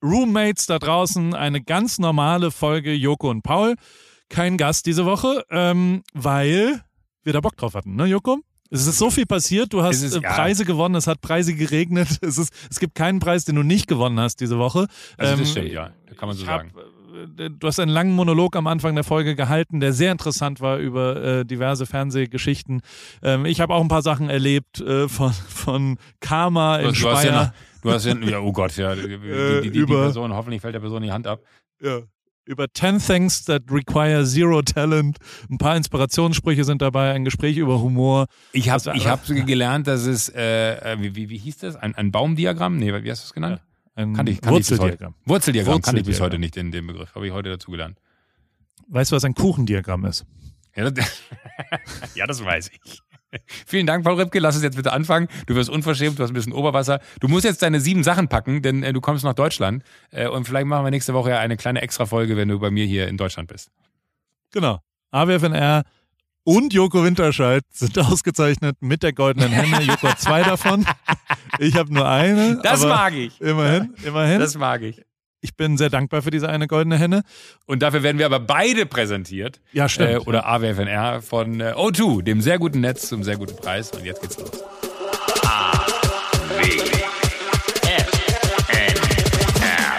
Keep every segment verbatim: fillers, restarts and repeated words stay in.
Roommates da draußen, eine ganz normale Folge Joko und Paul. Kein Gast diese Woche, ähm, weil wir da Bock drauf hatten, ne Joko? Es ist so viel passiert, du hast ist, äh, ja. Preise gewonnen, es hat Preise geregnet, es, ist, es gibt keinen Preis, den du nicht gewonnen hast diese Woche. Also ähm, das stimmt, ja, da kann man so hab, sagen. Du hast einen langen Monolog am Anfang der Folge gehalten, der sehr interessant war über äh, diverse Fernsehgeschichten. Ähm, ich habe auch ein paar Sachen erlebt äh, von, von Karma in Du, du Speyer. hast ja, noch, du hast ja, ja, oh Gott, ja, die, die, die, die über- Person, hoffentlich fällt der Person die Hand ab. Ja. Über ten Things that require zero talent. Ein paar Inspirationssprüche sind dabei, ein Gespräch über Humor. Ich habe Was- ich hab gelernt, dass es, äh, wie, wie, wie hieß das? Ein, ein Baumdiagramm? Nee, wie hast du es genannt? Ein Kannte ich, kannte ich bis heute. Wurzeldiagramm. Wurzeldiagramm kannte ich bis Wurzeldiagramm. heute nicht in dem Begriff. Habe ich heute dazu gelernt. Weißt du, was ein Kuchendiagramm ist? Ja, das, ja, das weiß ich. Vielen Dank, Paul Ripke. Lass uns jetzt bitte anfangen. Du wirst unverschämt, du hast ein bisschen Oberwasser. Du musst jetzt deine sieben Sachen packen, denn äh, du kommst nach Deutschland. Äh, und vielleicht machen wir nächste Woche ja eine kleine Extra-Folge, wenn du bei mir hier in Deutschland bist. Genau. A W F N R und Joko Winterscheid sind ausgezeichnet mit der goldenen Henne. Joko hat zwei davon. Ich habe nur eine. Das aber mag ich. Immerhin, immerhin. Das mag ich. Ich bin sehr dankbar für diese eine goldene Henne. Und dafür werden wir aber beide präsentiert. Ja, stimmt. Äh, oder A W F N R von äh, O zwei, dem sehr guten Netz zum sehr guten Preis. Und jetzt geht's los. A W F N R.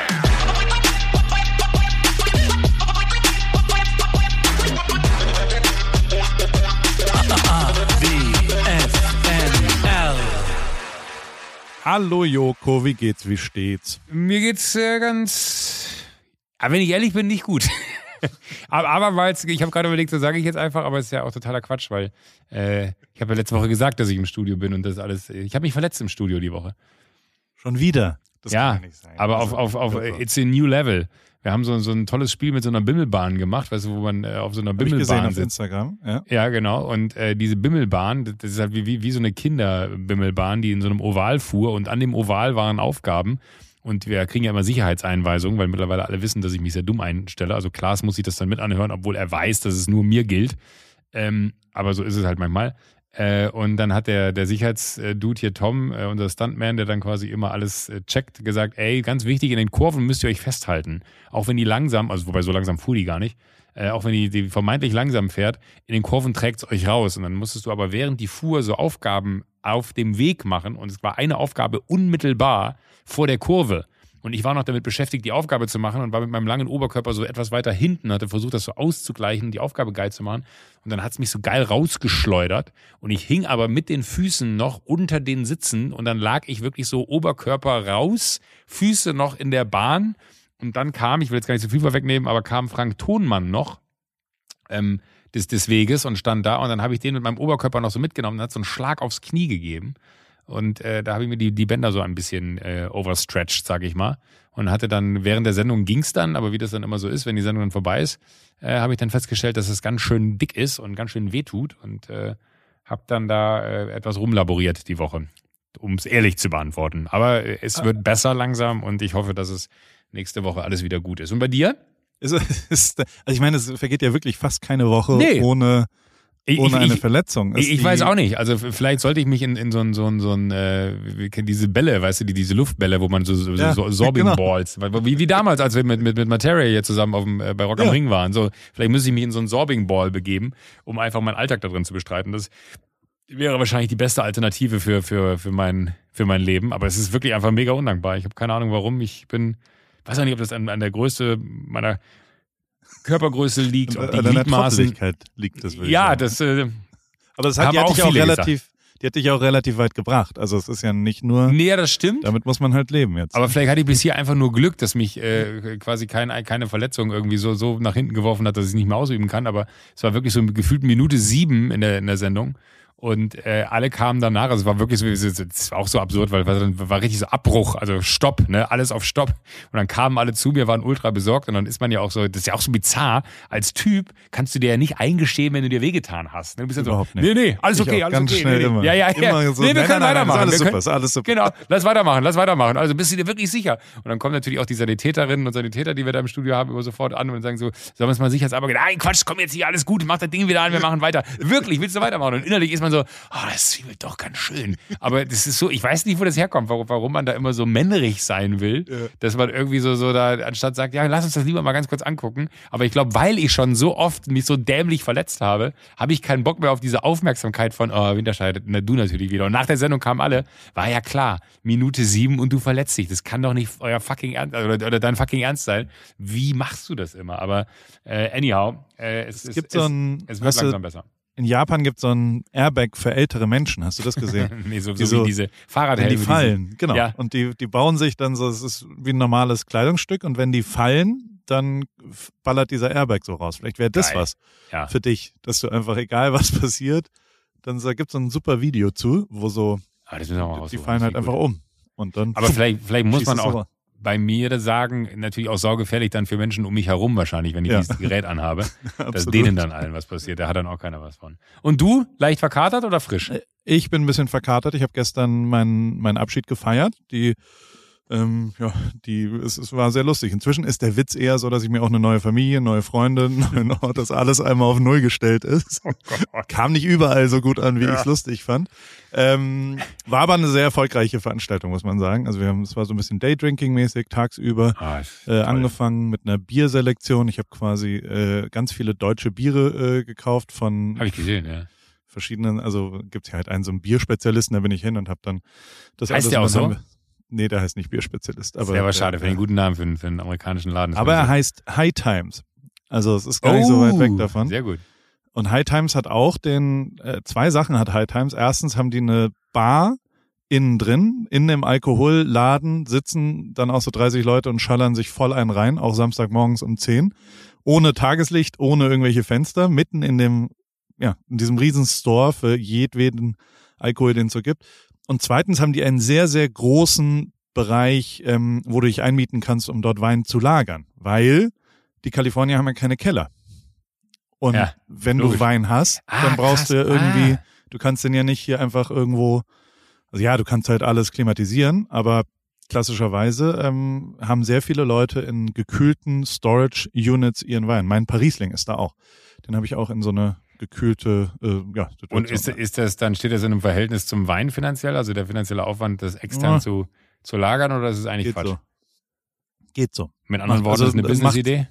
Hallo Joko, wie geht's, wie steht's? Mir geht's äh, ganz, aber wenn ich ehrlich bin, nicht gut. aber aber weil ich habe gerade überlegt, so sage ich jetzt einfach, aber es ist ja auch totaler Quatsch, weil äh, ich habe ja letzte Woche gesagt, dass ich im Studio bin und das alles. Ich habe mich verletzt im Studio die Woche. Schon wieder? Das ja, kann ja nicht sein. aber Also, auf, auf, auf Joko. It's a New Level. Wir haben so, so ein tolles Spiel mit so einer Bimmelbahn gemacht, weißt du, wo man äh, auf so einer Hab ich gesehen Bimmelbahn auf sitzt. Instagram. Ja. Ja, genau. Und äh, diese Bimmelbahn, das ist halt wie, wie, wie so eine Kinderbimmelbahn, die in so einem Oval fuhr. Und an dem Oval waren Aufgaben. Und wir kriegen ja immer Sicherheitseinweisungen, weil mittlerweile alle wissen, dass ich mich sehr dumm einstelle. Also Klaas muss sich das dann mit anhören, obwohl er weiß, dass es nur mir gilt. Ähm, aber so ist es halt manchmal. Äh, und dann hat der, der Sicherheitsdude hier, Tom, äh, unser Stuntman, der dann quasi immer alles äh, checkt, gesagt, ey, ganz wichtig, in den Kurven müsst ihr euch festhalten. Auch wenn die langsam, also wobei so langsam fuhr die gar nicht, äh, auch wenn die, die vermeintlich langsam fährt, in den Kurven trägt es euch raus. Und dann musstest du aber während die Fuhr so Aufgaben auf dem Weg machen. Und es war eine Aufgabe unmittelbar vor der Kurve. Und ich war noch damit beschäftigt, die Aufgabe zu machen und war mit meinem langen Oberkörper so etwas weiter hinten, hatte versucht, das so auszugleichen, die Aufgabe geil zu machen. Und dann hat es mich so geil rausgeschleudert. Und ich hing aber mit den Füßen noch unter den Sitzen. Und dann lag ich wirklich so Oberkörper raus, Füße noch in der Bahn. Und dann kam, ich will jetzt gar nicht so viel vorwegnehmen, aber kam Frank Thonmann noch ähm, des, des Weges und stand da. Und dann habe ich den mit meinem Oberkörper noch so mitgenommen und hat so einen Schlag aufs Knie gegeben. Und äh, da habe ich mir die, die Bänder so ein bisschen äh, overstretched, sage ich mal. Und hatte dann, während der Sendung ging's dann, aber wie das dann immer so ist, wenn die Sendung dann vorbei ist, äh, habe ich dann festgestellt, dass es ganz schön dick ist und ganz schön wehtut. Und äh, habe dann da äh, etwas rumlaboriert die Woche, um es ehrlich zu beantworten. Aber äh, es wird besser langsam und ich hoffe, dass es nächste Woche alles wieder gut ist. Und bei dir? Ist, ist, also ich meine, es vergeht ja wirklich fast keine Woche Nee. ohne, Ich, ohne ich, eine ich, Verletzung. Ist Ich, ich die- weiß auch nicht. Also vielleicht sollte ich mich in, in so ein, so ein, so ein äh, wie- diese Bälle, weißt du, die, diese Luftbälle, wo man so, so, Ja, so Sorbing genau. Balls, wie, wie damals, als wir mit, mit, mit Materia hier zusammen auf dem, äh, bei Rock am Ja. Ring waren. So, vielleicht müsste ich mich in so einen Sorbing Ball begeben, um einfach meinen Alltag da drin zu bestreiten. Das wäre wahrscheinlich die beste Alternative für, für, für, mein, für mein Leben. Aber es ist wirklich einfach mega undankbar. Ich habe keine Ahnung, warum. Ich bin, weiß auch nicht, ob das an, an der Größe meiner Körpergröße liegt, ob die an deiner Gliedmaßen. Trotteligkeit liegt das, würde ich Ja, sagen. das äh, Aber das hat, haben die hat auch dich auch viele relativ, die hat dich auch relativ weit gebracht. Also es ist ja nicht nur, nee, ja, das stimmt. damit muss man halt leben jetzt. Aber vielleicht hatte ich bis hier einfach nur Glück, dass mich äh, quasi kein, keine Verletzung irgendwie so, so nach hinten geworfen hat, dass ich es nicht mehr ausüben kann. Aber es war wirklich so gefühlt Minute sieben in der, in der Sendung. Und äh, alle kamen danach, also es war wirklich so, es war auch so absurd, weil es war richtig so Abbruch, also Stopp, ne, alles auf Stopp. Und dann kamen alle zu mir, waren ultra besorgt und dann ist man ja auch so, das ist ja auch so bizarr, als Typ kannst du dir ja nicht eingestehen, wenn du dir wehgetan hast. Du bist ja so, Überhaupt nicht. nee, nee, alles Ich okay, auch alles ganz okay. schnell nee, nee. immer. Ja, ja, ja. Immer so, nee, wir nein, können nein, nein, weitermachen. ist alles wir super, können, ist alles super. Genau, lass weitermachen, lass weitermachen. Also bist du dir wirklich sicher? Und dann kommen natürlich auch die Sanitäterinnen und Sanitäter, die wir da im Studio haben, immer sofort an und sagen so, sollen wir uns mal sicher aber nein, Quatsch, komm jetzt hier, alles gut, mach das Ding wieder an, wir machen weiter. Wirklich, willst du weitermachen? Und innerlich ist man so, oh, das zwiebelt doch ganz schön. Aber das ist so, ich weiß nicht, wo das herkommt, warum, warum man da immer so männrig sein will, ja. dass man irgendwie so, so da anstatt sagt, ja, lass uns das lieber mal ganz kurz angucken. Aber ich glaube, weil ich schon so oft mich so dämlich verletzt habe, habe ich keinen Bock mehr auf diese Aufmerksamkeit von, oh, Winterscheid, na du natürlich wieder. Und nach der Sendung kamen alle, war ja klar, Minute sieben und du verletzt dich. Das kann doch nicht euer fucking Ernst, oder, oder dein fucking Ernst sein. Wie machst du das immer? Aber äh, anyhow, äh, es, es, gibt es, so ein, es wird langsam besser. In Japan gibt es so ein Airbag für ältere Menschen. Hast du das gesehen? nee, so, die so wie diese Fahrradhelme. Die fallen, diese, genau. Ja. Und die, die bauen sich dann so, es ist wie ein normales Kleidungsstück. Und wenn die fallen, dann ballert dieser Airbag so raus. Vielleicht wäre das Geil. was ja. für dich, dass du einfach, egal was passiert, dann so, gibt es so ein super Video zu, wo so, Aber das müssen wir mal die fallen halt einfach um. Und dann Aber vielleicht, vielleicht muss man auch rüber. bei mir das sagen, natürlich auch saugefährlich dann für Menschen um mich herum wahrscheinlich, wenn ich Ja. dieses Gerät anhabe, dass denen dann allen was passiert. Da hat dann auch keiner was von. Und du, leicht verkatert oder frisch? Ich bin ein bisschen verkatert. Ich habe gestern meinen meinen Abschied gefeiert. Die Ähm, ja, die, es, es war sehr lustig. Inzwischen ist der Witz eher so, dass ich mir auch eine neue Familie, neue Freunde, neuen Ort, dass alles einmal auf Null gestellt ist. Oh Gott. Kam nicht überall so gut an, wie Ja. ich es lustig fand. Ähm, war aber eine sehr erfolgreiche Veranstaltung, muss man sagen. Also wir haben, es war so ein bisschen Daydrinking-mäßig tagsüber. Ah, ist Äh, toll. angefangen mit einer Bierselektion. Ich habe quasi äh, ganz viele deutsche Biere äh, gekauft von Habe ich gesehen, ja. verschiedenen, also gibt's ja halt einen so einen Bierspezialisten, da bin ich hin und habe dann das Heißt alles. der auch und dann so? haben wir- Nee, der heißt nicht Bierspezialist. Das Aber wäre aber der- schade, für der- einen guten Namen für einen, für einen amerikanischen Laden. Aber er heißt High Times. Also es ist gar nicht so weit weg davon. Sehr gut. Und High Times hat auch den, äh, zwei Sachen hat High Times. Erstens haben die eine Bar innen drin, in dem Alkoholladen sitzen dann auch so dreißig Leute und schallern sich voll einen rein, auch Samstagmorgens um zehn. Ohne Tageslicht, ohne irgendwelche Fenster, mitten in dem, ja, in diesem riesen Store für jedweden Alkohol, den es so gibt. Und zweitens haben die einen sehr, sehr großen Bereich, ähm, wo du dich einmieten kannst, um dort Wein zu lagern. Weil die Kalifornier haben ja keine Keller. Und Ja, wenn logisch. du Wein hast, Ah, dann brauchst krass. du ja irgendwie, Ah. du kannst den ja nicht hier einfach irgendwo, also ja, du kannst halt alles klimatisieren, aber klassischerweise ähm, haben sehr viele Leute in gekühlten Storage-Units ihren Wein. Mein Parisling ist da auch. Den habe ich auch in so eine gekühlte, äh, ja, Situation. Und ist, ist das dann, steht das in einem Verhältnis zum Wein finanziell, also der finanzielle Aufwand, das extern Ja. zu, zu lagern, oder ist es eigentlich Geht Quatsch? so. Geht so. Mit anderen Macht- Worten, also, ist eine das macht- Business-Idee?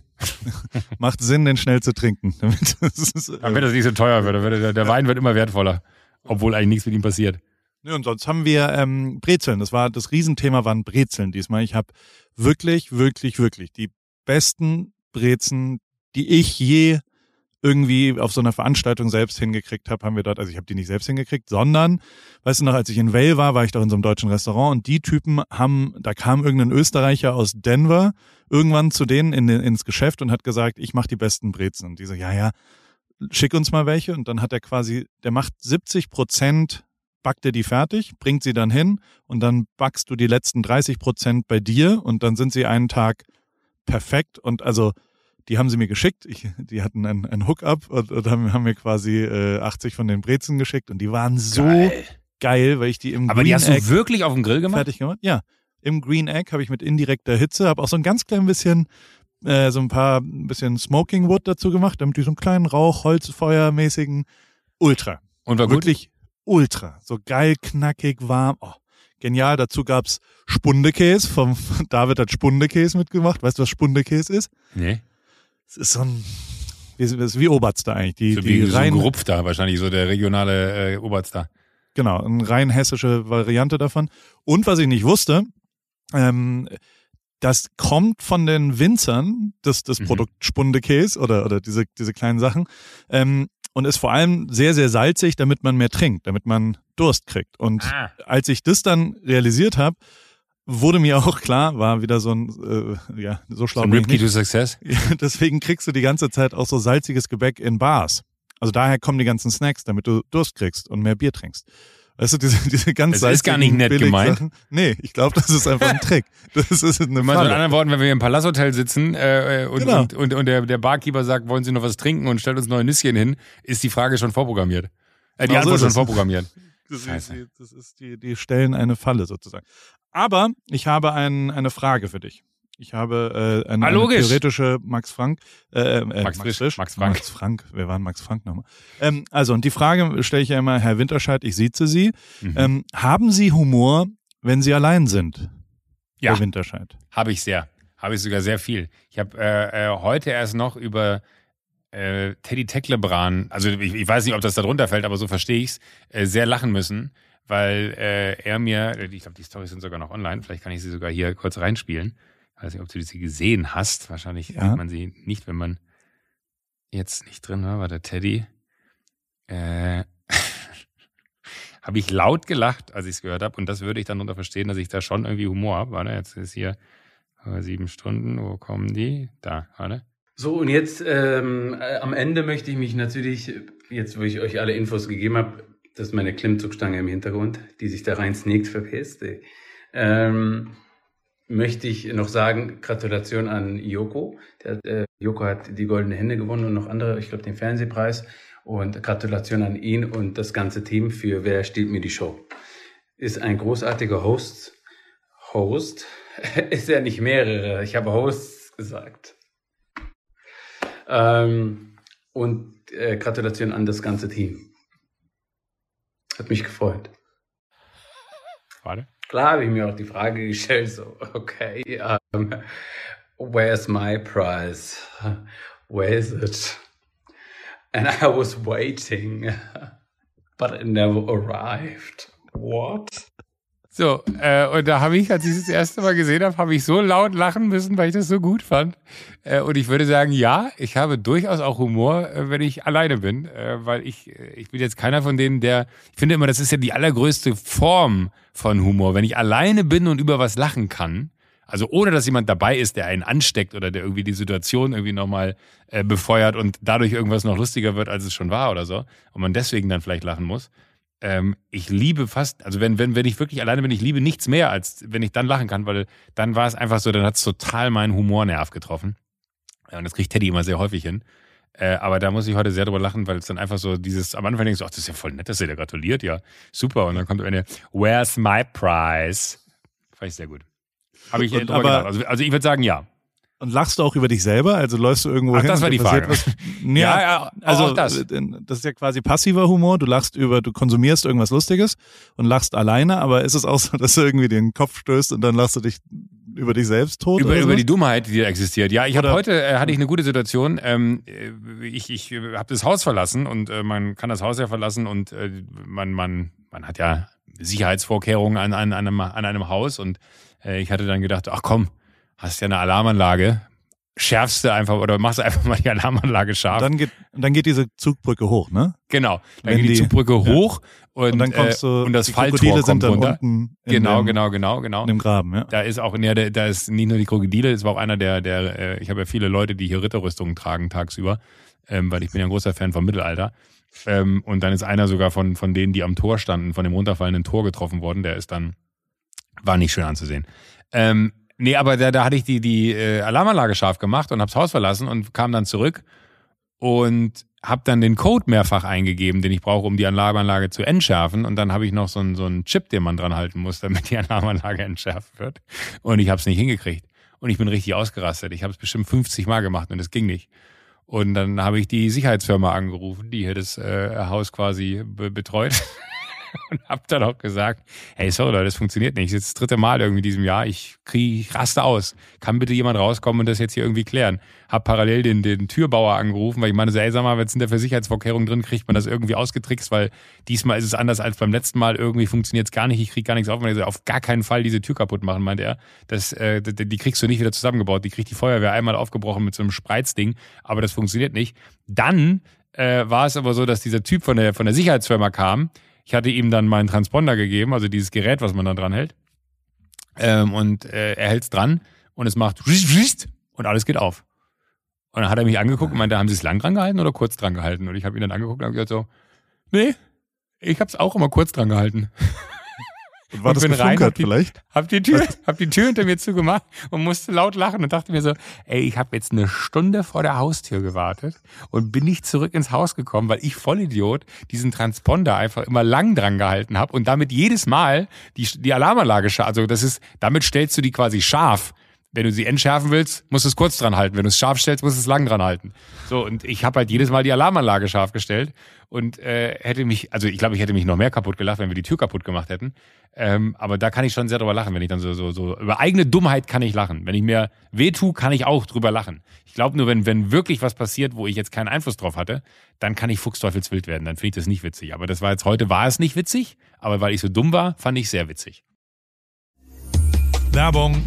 Macht Sinn, den schnell zu trinken. Damit das ist, äh, Damit das nicht so teuer wird. Dann wird Der, der Wein wird immer wertvoller, obwohl eigentlich nichts mit ihm passiert. Ja, und sonst haben wir ähm, Brezeln. Das war das Riesenthema waren Brezeln diesmal. Ich habe wirklich, wirklich, wirklich die besten Brezen, die ich je irgendwie auf so einer Veranstaltung selbst hingekriegt habe, haben wir dort, also ich habe die nicht selbst hingekriegt, sondern, weißt du noch, als ich in Vail war, war ich doch in so einem deutschen Restaurant und die Typen haben, da kam irgendein Österreicher aus Denver irgendwann zu denen in, ins Geschäft und hat gesagt, ich mache die besten Brezen. Und die so, ja, ja, schick uns mal welche. Und dann hat er quasi, der macht siebzig Prozent, backt er die fertig, bringt sie dann hin und dann backst du die letzten dreißig Prozent bei dir und dann sind sie einen Tag perfekt. Und also die haben sie mir geschickt. Ich, die hatten ein, ein Hookup und, und haben, haben mir quasi äh, achtzig von den Brezen geschickt und die waren so geil, Geil. weil ich die im Aber Green die hast Egg du wirklich auf dem Grill gemacht? fertig gemacht. Ja, im Green Egg habe ich mit indirekter Hitze, habe auch so ein ganz klein bisschen, äh, so ein paar ein bisschen Smoking Wood dazu gemacht, damit die so einen kleinen Rauch, Holzfeuermäßigen, ultra. Und war gut? Wirklich ultra. So geil, knackig, warm. Oh, genial. Dazu gab's Spundekäse. Vom David hat Spundekäse mitgemacht. Weißt du, was Spundekäse ist? Nee. Es ist so ein, wie, es ist wie Oberster eigentlich. Die, So die wie so ein rein, Gerupfter wahrscheinlich, so der regionale äh, Oberster. genau, eine rein hessische Variante davon. Und was ich nicht wusste, ähm, das kommt von den Winzern, das, das Mhm. Produkt Spundekäse oder, oder diese, diese kleinen Sachen, ähm, und ist vor allem sehr, sehr salzig, damit man mehr trinkt, damit man Durst kriegt. Und Ah. als ich das dann realisiert habe, wurde mir auch klar, war wieder so ein, äh, ja, so schlau So ein bin ich Ripkey to nicht. Success? Deswegen kriegst du die ganze Zeit auch so salziges Gebäck in Bars. Also daher kommen die ganzen Snacks, damit du Durst kriegst und mehr Bier trinkst. Weißt du, diese, diese ganz Das ist gar nicht salzigen nett Billigsachen. gemeint. Nee, ich glaube, das ist einfach ein Trick. Das ist eine Mal so in Falle. anderen Worten, wenn wir im Palasthotel sitzen äh, und, Genau. und, und, und der, der Barkeeper sagt, wollen Sie noch was trinken und stellt uns neue Nüsschen hin, ist die Frage schon vorprogrammiert. Äh, die Genau so Antwort ist schon es. vorprogrammiert. Das ist, Scheiße. die, das ist die, die stellen eine Falle sozusagen. Aber ich habe ein, eine Frage für dich. Ich habe äh, eine, Ah, eine logisch. theoretische Max Frank, äh, äh, Max Max Frisch, Frisch, Max Frank. Max Frank, wer war denn Max Frank nochmal? Ähm, also, und die Frage stelle ich ja immer, Herr Winterscheid, ich sieze Sie. Mhm. Ähm, haben Sie Humor, wenn Sie allein sind? Ja. Herr Winterscheid. Habe ich sehr. Habe ich sogar sehr viel. Ich habe äh, äh, heute erst noch über äh, Teddy Teklebran, also ich, ich weiß nicht, ob das da drunter fällt, aber so verstehe ich es, äh, sehr lachen müssen, weil äh, er mir, ich glaube, die Storys sind sogar noch online, vielleicht kann ich sie sogar hier kurz reinspielen. Ich weiß nicht, ob du sie gesehen hast. Wahrscheinlich Ja. sieht man sie nicht, wenn man jetzt nicht drin war. War der Teddy. Äh, habe ich laut gelacht, als ich es gehört habe. Und das würde ich dann darunter verstehen, dass ich da schon irgendwie Humor habe. Warte, jetzt ist hier äh, sieben Stunden. Wo kommen die? Da, warte. So, und jetzt ähm, äh, am Ende möchte ich mich natürlich, jetzt wo ich euch alle Infos gegeben habe, das ist meine Klimmzugstange im Hintergrund, die sich da rein sneakt, verpisst. Ähm, möchte ich noch sagen, Gratulation an Joko. Der, äh, Joko hat die Goldene Hände gewonnen und noch andere, ich glaube den Fernsehpreis. Und Gratulation an ihn und das ganze Team für Wer stiehlt mir die Show. Ist ein großartiger Host. Host? Ist ja nicht mehrere, ich habe Hosts gesagt. Ähm, und äh, Gratulation an das ganze Team. Hat mich gefreut. Warte. Klar habe ich mir auch die Frage gestellt, so, okay, um, where's my prize? Where is it? And I was waiting, but it never arrived. What? So, äh, und da habe ich, als ich es das erste Mal gesehen habe, habe ich so laut lachen müssen, weil ich das so gut fand. Äh, und ich würde sagen, ja, ich habe durchaus auch Humor, äh, wenn ich alleine bin, äh, weil ich, ich bin jetzt keiner von denen, der, ich finde immer, das ist ja die allergrößte Form von Humor, wenn ich alleine bin und über was lachen kann. Also ohne, dass jemand dabei ist, der einen ansteckt oder der irgendwie die Situation irgendwie nochmal äh, befeuert und dadurch irgendwas noch lustiger wird, als es schon war oder so. Und man deswegen dann vielleicht lachen muss. Ähm, ich liebe fast, also wenn, wenn, wenn ich wirklich alleine bin, ich liebe nichts mehr, als wenn ich dann lachen kann, weil dann war es einfach so, dann hat es total meinen Humornerv getroffen. Ja, und das kriegt Teddy immer sehr häufig hin. Äh, aber da muss ich heute sehr drüber lachen, weil es dann einfach so dieses, am Anfang denkst du, ach, das ist ja voll nett, dass ihr da gratuliert, ja, super. Und dann kommt eine, where's my prize? Fand ich sehr gut. Habe ich Und drüber aber- gedacht. Also, also ich würde sagen, ja. Und lachst du auch über dich selber? Also läufst du irgendwo Ach, hin? das war und die passiert Frage. Was? Ja, Ja, ja, also auch das. äh, das ist ja quasi passiver Humor. Du lachst über, du konsumierst irgendwas Lustiges und lachst alleine, aber ist es auch so, dass du irgendwie den Kopf stößt und dann lachst du dich über dich selbst tot? Über, oder über so? die Dummheit, die da existiert. Ja, ich habe Oder- heute, äh, hatte ich eine gute Situation. Ähm, äh, ich ich äh, habe das Haus verlassen und äh, man kann das Haus ja verlassen und äh, man, man, man hat ja Sicherheitsvorkehrungen an, an, an, einem, an einem Haus und äh, ich hatte dann gedacht, ach komm, hast ja eine Alarmanlage, schärfst du einfach oder machst einfach mal die Alarmanlage scharf. Dann geht, dann geht diese Zugbrücke hoch, ne? Genau, dann Wenn geht die, die- Zugbrücke ja. hoch und, Und dann kommst du, äh, und das die Falltor Krokodile kommt sind dann runter. unten in Genau, dem, genau, genau, genau. in dem Graben, ja. Da ist auch, ja, da, da ist nicht nur die Krokodile, es war auch einer der, der, äh, ich habe ja viele Leute, die hier Ritterrüstungen tragen tagsüber, ähm, weil ich bin ja ein großer Fan vom Mittelalter. Ähm, und dann ist einer sogar von, von denen, die am Tor standen, von dem runterfallenden Tor getroffen worden, der ist dann, war nicht schön anzusehen. Ähm, nee, aber da, da hatte ich die, die äh, Alarmanlage scharf gemacht und hab's Haus verlassen und kam dann zurück und habe dann den Code mehrfach eingegeben, den ich brauche, um die Alarmanlage zu entschärfen. Und dann habe ich noch so einen, so einen Chip, den man dran halten muss, damit die Alarmanlage entschärft wird. Und ich habe es nicht hingekriegt. Und ich bin richtig ausgerastet. Ich habe es bestimmt fünfzig Mal gemacht und es ging nicht. Und dann habe ich die Sicherheitsfirma angerufen, die hier das äh, Haus quasi be- betreut. Und hab dann auch gesagt, hey, sorry Leute, das funktioniert nicht. Das ist das dritte Mal irgendwie in diesem Jahr. Ich kriege, ich raste aus. Kann bitte jemand rauskommen und das jetzt hier irgendwie klären? Hab parallel den, den Türbauer angerufen, weil ich meine so, ey, sag mal, was sind da für Sicherheitsvorkehrungen drin? Kriegt man das irgendwie ausgetrickst? Weil diesmal ist es anders als beim letzten Mal. Irgendwie funktioniert es gar nicht. Ich krieg gar nichts auf. Und er so, auf gar keinen Fall diese Tür kaputt machen, meinte er. Das, äh, die, die kriegst du nicht wieder zusammengebaut. Die kriegt die Feuerwehr einmal aufgebrochen mit so einem Spreizding. Aber das funktioniert nicht. Dann äh, war es aber so, dass dieser Typ von der, von der Sicherheitsfirma kam. Ich hatte ihm dann meinen Transponder gegeben, also dieses Gerät, was man da dran hält. Ähm, und äh, er hält's dran und es macht und alles geht auf. Und dann hat er mich angeguckt und meinte, haben Sie es lang dran gehalten oder kurz dran gehalten? Und ich habe ihn dann angeguckt und habe gesagt so, nee, ich habe es auch immer kurz dran gehalten. Und war und das bin rein, geflunkert hab die- vielleicht? Hab die Tür, hab die Tür hinter mir zugemacht und musste laut lachen und dachte mir so, ey, ich habe jetzt eine Stunde vor der Haustür gewartet und bin nicht zurück ins Haus gekommen, weil ich Vollidiot diesen Transponder einfach immer lang dran gehalten habe und damit jedes Mal die, die Alarmanlage scharf, also das ist, damit stellst du die quasi scharf. wenn du sie entschärfen willst, musst du es kurz dran halten. Wenn du es scharf stellst, musst du es lang dran halten. So, und ich habe halt jedes Mal die Alarmanlage scharf gestellt und äh, hätte mich, also ich glaube, ich hätte mich noch mehr kaputt gelacht, wenn wir die Tür kaputt gemacht hätten. Ähm, aber da kann ich schon sehr drüber lachen, wenn ich dann so, so, so, über eigene Dummheit kann ich lachen. Wenn ich mir weh tue, kann ich auch drüber lachen. Ich glaube nur, wenn, wenn wirklich was passiert, wo ich jetzt keinen Einfluss drauf hatte, dann kann ich fuchsteufelswild werden. Dann finde ich das nicht witzig. Aber das war jetzt heute, war es nicht witzig, aber weil ich so dumm war, fand ich sehr witzig. Werbung.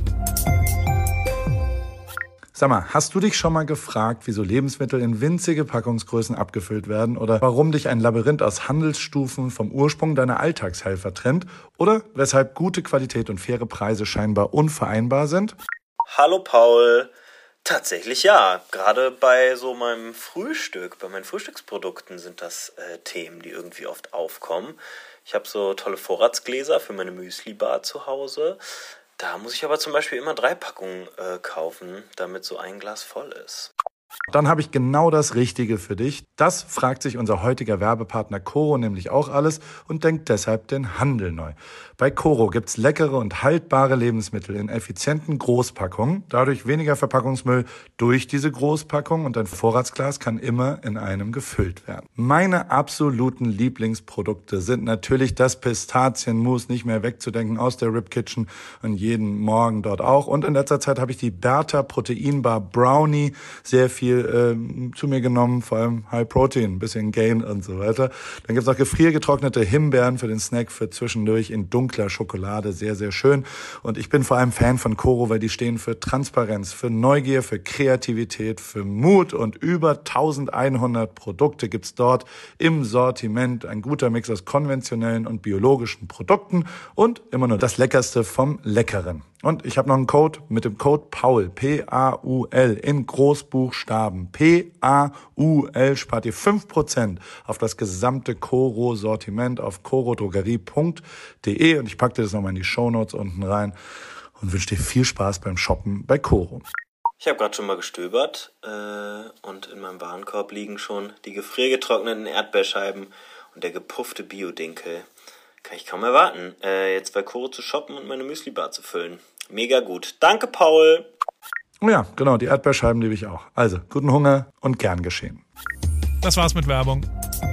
Sag mal, hast du dich schon mal gefragt, wieso Lebensmittel in winzige Packungsgrößen abgefüllt werden oder warum dich ein Labyrinth aus Handelsstufen vom Ursprung deiner Alltagshelfer trennt oder weshalb gute Qualität und faire Preise scheinbar unvereinbar sind? Hallo Paul. Tatsächlich ja. Gerade bei so meinem Frühstück, bei meinen Frühstücksprodukten sind das äh, Themen, die irgendwie oft aufkommen. Ich habe so tolle Vorratsgläser für meine Müsli-Bar zu Hause. Da muss ich aber zum Beispiel immer drei Packungen äh, kaufen, damit so ein Glas voll ist. Dann habe ich genau das Richtige für dich. Das fragt sich unser heutiger Werbepartner Coro nämlich auch alles und denkt deshalb den Handel neu. Bei Coro gibt's leckere und haltbare Lebensmittel in effizienten Großpackungen, dadurch weniger Verpackungsmüll durch diese Großpackung und dein Vorratsglas kann immer in einem gefüllt werden. Meine absoluten Lieblingsprodukte sind natürlich das Pistazienmus, nicht mehr wegzudenken aus der Rib Kitchen und jeden Morgen dort auch. Und in letzter Zeit habe ich die Bertha Proteinbar Brownie sehr viel äh, zu mir genommen, vor allem High Protein, ein bisschen Gain und so weiter. Dann gibt's auch gefriergetrocknete Himbeeren für den Snack für zwischendurch in dunkler Schokolade, sehr, sehr schön. Und ich bin vor allem Fan von Coro, weil die stehen für Transparenz, für Neugier, für Kreativität, für Mut und über elfhundert Produkte gibt's dort im Sortiment. Ein guter Mix aus konventionellen und biologischen Produkten und immer nur das Leckerste vom Leckeren. Und ich habe noch einen Code mit dem Code Paul, P A U L, in Großbuchstaben. P A U L spart ihr fünf Prozent auf das gesamte Coro-Sortiment auf corodrogerie punkt de und ich packe dir das nochmal in die Shownotes unten rein und wünsche dir viel Spaß beim Shoppen bei Coro. Ich habe gerade schon mal gestöbert äh, und in meinem Warenkorb liegen schon die gefriergetrockneten Erdbeerscheiben und der gepuffte Bio-Dinkel. Kann ich kaum erwarten, äh, jetzt bei Coro zu shoppen und meine Müsli-Bar zu füllen. Mega gut. Danke, Paul. Oh ja, genau, die Erdbeerscheiben liebe ich auch. Also, guten Hunger und gern geschehen. Das war's mit Werbung.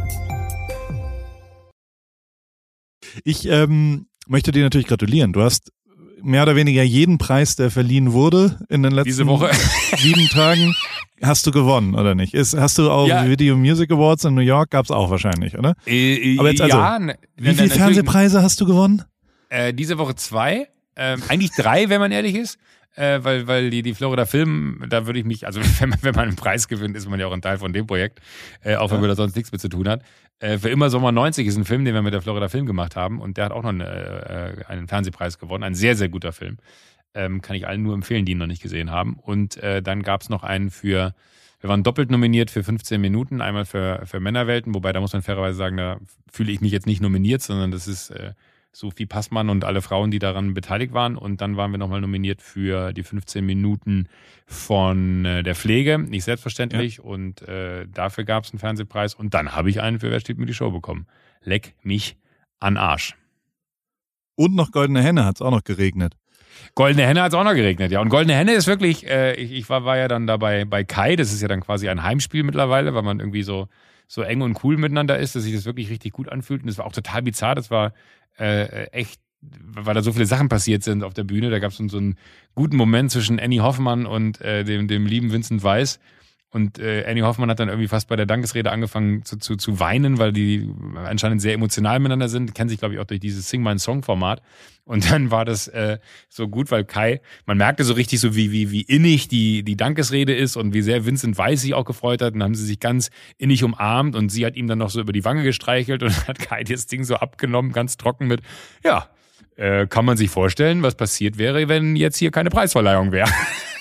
Ich ähm, möchte dir natürlich gratulieren. Du hast mehr oder weniger jeden Preis, der verliehen wurde in den letzten Diese Woche. sieben Tagen, hast du gewonnen, oder nicht? Ist, hast du auch Ja. Video Music Awards in New York? Gab's auch wahrscheinlich, oder? Äh, Aber jetzt also, ja, ne, Wie ne, viele natürlich- Fernsehpreise hast du gewonnen? Äh, diese Woche zwei. Ähm, eigentlich drei, wenn man ehrlich ist. Äh, weil, weil die, die Florida Film, da würde ich mich, also wenn man, wenn man einen Preis gewinnt, ist man ja auch ein Teil von dem Projekt, äh, auch wenn man da sonst nichts mit zu tun hat. Äh, für immer Sommer neunzig ist ein Film, den wir mit der Florida Film gemacht haben und der hat auch noch eine, äh, einen Fernsehpreis gewonnen. Ein sehr, sehr guter Film. Ähm, kann ich allen nur empfehlen, die ihn noch nicht gesehen haben. Und äh, dann gab es noch einen für, wir waren doppelt nominiert für fünfzehn Minuten, einmal für, für Männerwelten, wobei da muss man fairerweise sagen, da fühle ich mich jetzt nicht nominiert, sondern das ist äh, Sophie Passmann und alle Frauen, die daran beteiligt waren. Und dann waren wir nochmal nominiert für die fünfzehn Minuten von äh, der Pflege, nicht selbstverständlich. Ja. Und äh, dafür gab es einen Fernsehpreis. Und dann habe ich einen für Wer steht mir die Show bekommen. Leck mich an Arsch. Und noch Goldene Henne hat's auch noch geregnet. Goldene Henne hat es auch noch geregnet, ja. Und Goldene Henne ist wirklich, äh, ich, ich war, war ja dann dabei bei Kai, das ist ja dann quasi ein Heimspiel mittlerweile, weil man irgendwie so, so eng und cool miteinander ist, dass sich das wirklich richtig gut anfühlt. Und das war auch total bizarr, das war äh, echt, weil da so viele Sachen passiert sind auf der Bühne. Da gab es so, so einen guten Moment zwischen Annie Hoffmann und äh, dem, dem lieben Vincent Weiss. Und äh, Annie Hoffmann hat dann irgendwie fast bei der Dankesrede angefangen zu, zu, zu weinen, weil die anscheinend sehr emotional miteinander sind. Kennen sich, glaube ich, auch durch dieses Sing My Song-Format. Und dann war das äh, so gut, weil Kai, man merkte so richtig so, wie, wie, wie innig die, die Dankesrede ist und wie sehr Vincent Weiss sich auch gefreut hat. Und dann haben sie sich ganz innig umarmt und sie hat ihm dann noch so über die Wange gestreichelt und hat Kai das Ding so abgenommen, ganz trocken mit, ja, äh, kann man sich vorstellen, was passiert wäre, wenn jetzt hier keine Preisverleihung wäre.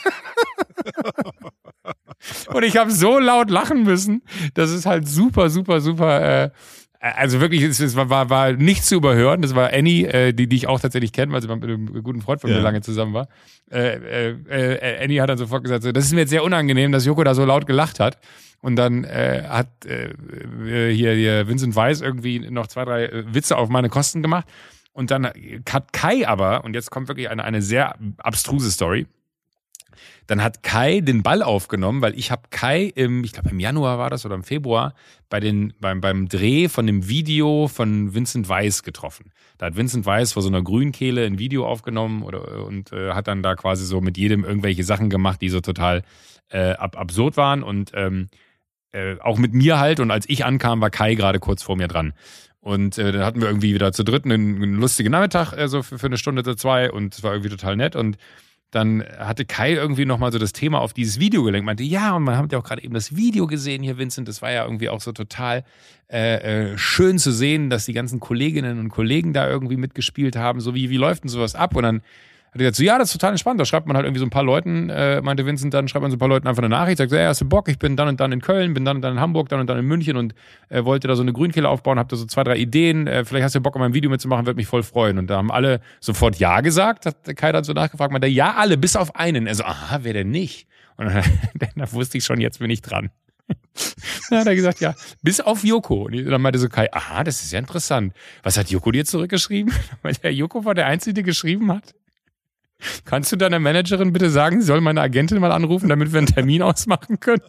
Und ich habe so laut lachen müssen, das ist halt super, super, super, äh, also wirklich, es, es war, war nicht zu überhören. Das war Annie, äh, die, die ich auch tatsächlich kenne, weil sie mit einem guten Freund von ja. mir lange zusammen war. Äh, äh, äh, Annie hat dann sofort gesagt, so, das ist mir jetzt sehr unangenehm, dass Joko da so laut gelacht hat. Und dann äh, hat äh, hier, hier Vincent Weiss irgendwie noch zwei, drei Witze auf meine Kosten gemacht. Und dann hat Kai aber, und jetzt kommt wirklich eine, eine sehr abstruse Story, dann hat Kai den Ball aufgenommen, weil ich habe Kai im, ich glaube im Januar war das oder im Februar, bei den, beim, beim Dreh von dem Video von Vincent Weiss getroffen. Da hat Vincent Weiss vor so einer Grünkehle ein Video aufgenommen oder, und äh, hat dann da quasi so mit jedem irgendwelche Sachen gemacht, die so total äh, ab, absurd waren und ähm, äh, auch mit mir halt. Und als ich ankam, war Kai gerade kurz vor mir dran. Und äh, dann hatten wir irgendwie wieder zu dritt einen, einen lustigen Nachmittag, äh, so für, für eine Stunde oder zwei und es war irgendwie total nett und dann hatte Kai irgendwie nochmal so das Thema auf dieses Video gelenkt, meinte, ja, und man hat ja auch gerade eben das Video gesehen hier, Vincent, das war ja irgendwie auch so total äh, äh, schön zu sehen, dass die ganzen Kolleginnen und Kollegen da irgendwie mitgespielt haben, so wie, wie läuft denn sowas ab? Und dann hat er gesagt, so, ja, das ist total entspannt, da schreibt man halt irgendwie so ein paar Leuten, äh, meinte Vincent, dann schreibt man so ein paar Leuten einfach eine Nachricht, sagt so, ja, hast du Bock, ich bin dann und dann in Köln, bin dann und dann in Hamburg, dann und dann in München und äh, wollte da so eine Grünkehle aufbauen, hab da so zwei, drei Ideen, äh, vielleicht hast du Bock, an meinem Video mitzumachen, würde mich voll freuen. Und da haben alle sofort Ja gesagt, hat Kai dann so nachgefragt, meinte, ja, alle, bis auf einen. Er so, aha, wer denn nicht? Und dann, dann wusste ich schon, jetzt bin ich dran. Dann hat er gesagt, ja, bis auf Joko. Und dann meinte so Kai, aha, das ist ja interessant. Was hat Joko dir zurückgeschrieben? Weil der Joko war der Einzige, der geschrieben hat. Kannst du deiner Managerin bitte sagen, sie soll meine Agentin mal anrufen, damit wir einen Termin ausmachen können?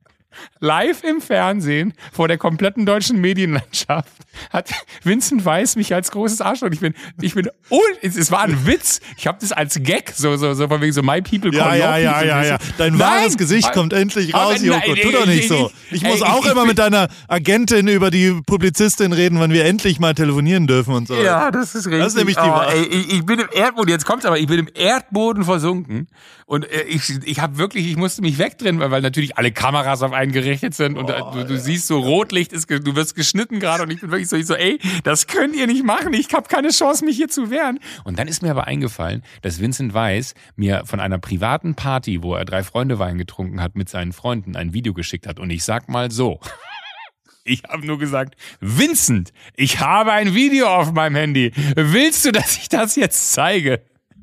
Live im Fernsehen vor der kompletten deutschen Medienlandschaft hat Vincent Weiss mich als großes Arschloch. Ich bin, ich bin, oh, es, es war ein Witz. Ich habe das als Gag, so, so, so von wegen so My People Ja, call ja, your ja, people. ja, ja. Dein Nein, wahres Gesicht aber- kommt endlich aber raus, Joko. nein, Tu doch nicht ich- so. ich- Ich muss ey, auch ich immer bin- mit deiner Agentin über die Publizistin reden, wann wir endlich mal telefonieren dürfen und so. Ja, das ist richtig. Das ist nämlich die oh, Wahrheit. ey, ich, ich bin im Erdboden, jetzt kommt's aber, ich bin im Erdboden versunken und äh, ich, ich habe wirklich, ich musste mich wegdrehen, weil, weil natürlich alle Kameras auf einen gerichtet sind und oh, du, du ja. siehst so Rotlicht, ist, ge- du wirst geschnitten gerade und ich bin wirklich so, ich so, ey, das könnt ihr nicht machen, ich habe keine Chance, mich hier zu wehren. Und dann ist mir aber eingefallen, dass Vincent Weiss mir von einer privaten Party, wo er drei Freunde Wein getrunken hat, mit seinen Freunden ein Video geschickt hat und ich sag mal so, ich habe nur gesagt, Vincent, ich habe ein Video auf meinem Handy. Willst du, dass ich das jetzt zeige?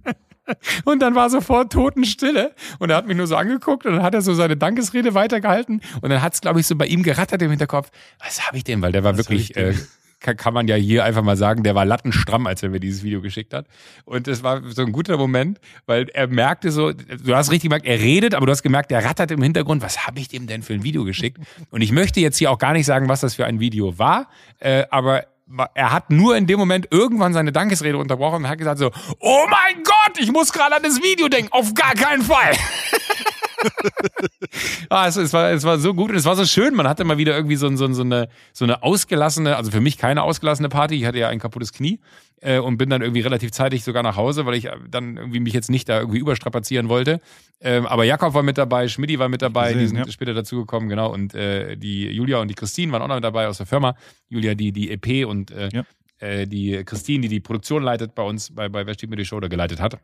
Und dann war sofort Totenstille und er hat mich nur so angeguckt und dann hat er so seine Dankesrede weitergehalten und dann hat es, glaube ich, so bei ihm gerattert im Hinterkopf, was habe ich denn? Weil der war Was wirklich, hab ich denn? äh, kann, kann man ja hier einfach mal sagen, der war lattenstramm, als er mir dieses Video geschickt hat. Und es war so ein guter Moment, weil er merkte so, du hast richtig gemerkt, er redet, aber du hast gemerkt, er rattert im Hintergrund, was habe ich dem denn für ein Video geschickt? Und ich möchte jetzt hier auch gar nicht sagen, was das für ein Video war, äh, aber er hat nur in dem Moment irgendwann seine Dankesrede unterbrochen und hat gesagt so, oh mein Gott, ich muss gerade an das Video denken, auf gar keinen Fall. ah, es, es, war, es war so gut und es war so schön, man hatte mal wieder irgendwie so, so, so, eine, so eine ausgelassene, also für mich keine ausgelassene Party, ich hatte ja ein kaputtes Knie äh, und bin dann irgendwie relativ zeitig sogar nach Hause, weil ich dann irgendwie mich jetzt nicht da irgendwie überstrapazieren wollte. Ähm, aber Jakob war mit dabei, Schmidti war mit dabei, Gesehen, die sind ja. später dazugekommen, genau, und äh, die Julia und die Christine waren auch noch mit dabei aus der Firma. Julia, die die E P und äh, Ja. äh, die Christine, die die Produktion leitet bei uns, bei, bei Wer steht mir die Show oder geleitet hat.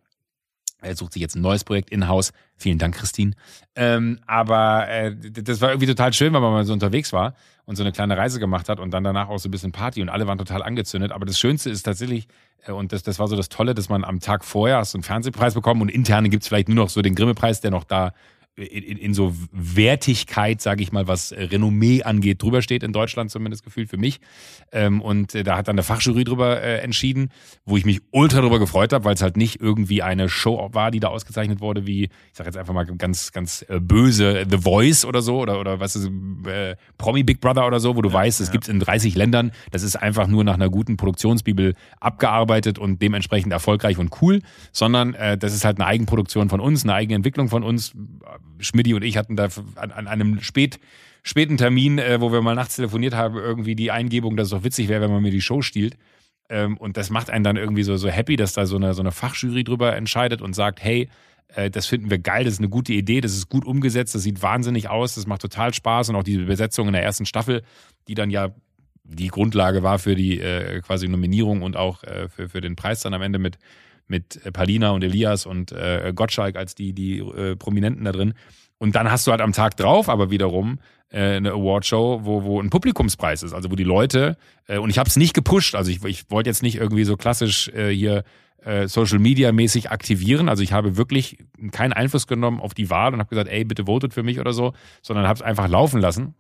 Er sucht sich jetzt ein neues Projekt in-house. Vielen Dank, Christine. Ähm, aber äh, das war irgendwie total schön, weil man mal so unterwegs war und so eine kleine Reise gemacht hat und dann danach auch so ein bisschen Party und alle waren total angezündet. Aber das Schönste ist tatsächlich, äh, und das, das war so das Tolle, dass man am Tag vorher hast du einen Fernsehpreis bekommen und interne gibt's vielleicht nur noch so den Grimme-Preis, der noch da in, in, in so Wertigkeit, sage ich mal, was Renommee angeht, drüber steht in Deutschland zumindest gefühlt für mich. Ähm, und äh, da hat dann eine Fachjury drüber äh, entschieden, wo ich mich ultra drüber gefreut habe, weil es halt nicht irgendwie eine Show war, die da ausgezeichnet wurde, wie, ich sage jetzt einfach mal ganz, ganz äh, böse The Voice oder so oder, oder was ist, äh, Promi Big Brother oder so, wo du ja, weißt, es ja. gibt's in dreißig Ländern. Das ist einfach nur nach einer guten Produktionsbibel abgearbeitet und dementsprechend erfolgreich und cool, sondern äh, das ist halt eine Eigenproduktion von uns, eine eigene Entwicklung von uns. Schmidti und ich hatten da an, an einem spät, späten Termin, äh, wo wir mal nachts telefoniert haben, irgendwie die Eingebung, dass es doch witzig wäre, wenn man mir die Show stiehlt. Ähm, und das macht einen dann irgendwie so, so happy, dass da so eine, so eine Fachjury drüber entscheidet und sagt, hey, äh, das finden wir geil, das ist eine gute Idee, das ist gut umgesetzt, das sieht wahnsinnig aus, das macht total Spaß und auch diese Besetzung in der ersten Staffel, die dann ja die Grundlage war für die äh, quasi Nominierung und auch äh, für, für den Preis dann am Ende mit mit Palina und Elias und äh, Gottschalk als die, die äh, Prominenten da drin. Und dann hast du halt am Tag drauf aber wiederum äh, eine Awardshow, wo, wo ein Publikumspreis ist, also wo die Leute, äh, und ich habe es nicht gepusht, also ich, ich wollte jetzt nicht irgendwie so klassisch äh, hier äh, Social-Media-mäßig aktivieren, also ich habe wirklich keinen Einfluss genommen auf die Wahl und habe gesagt, ey, bitte votet für mich oder so, sondern habe es einfach laufen lassen.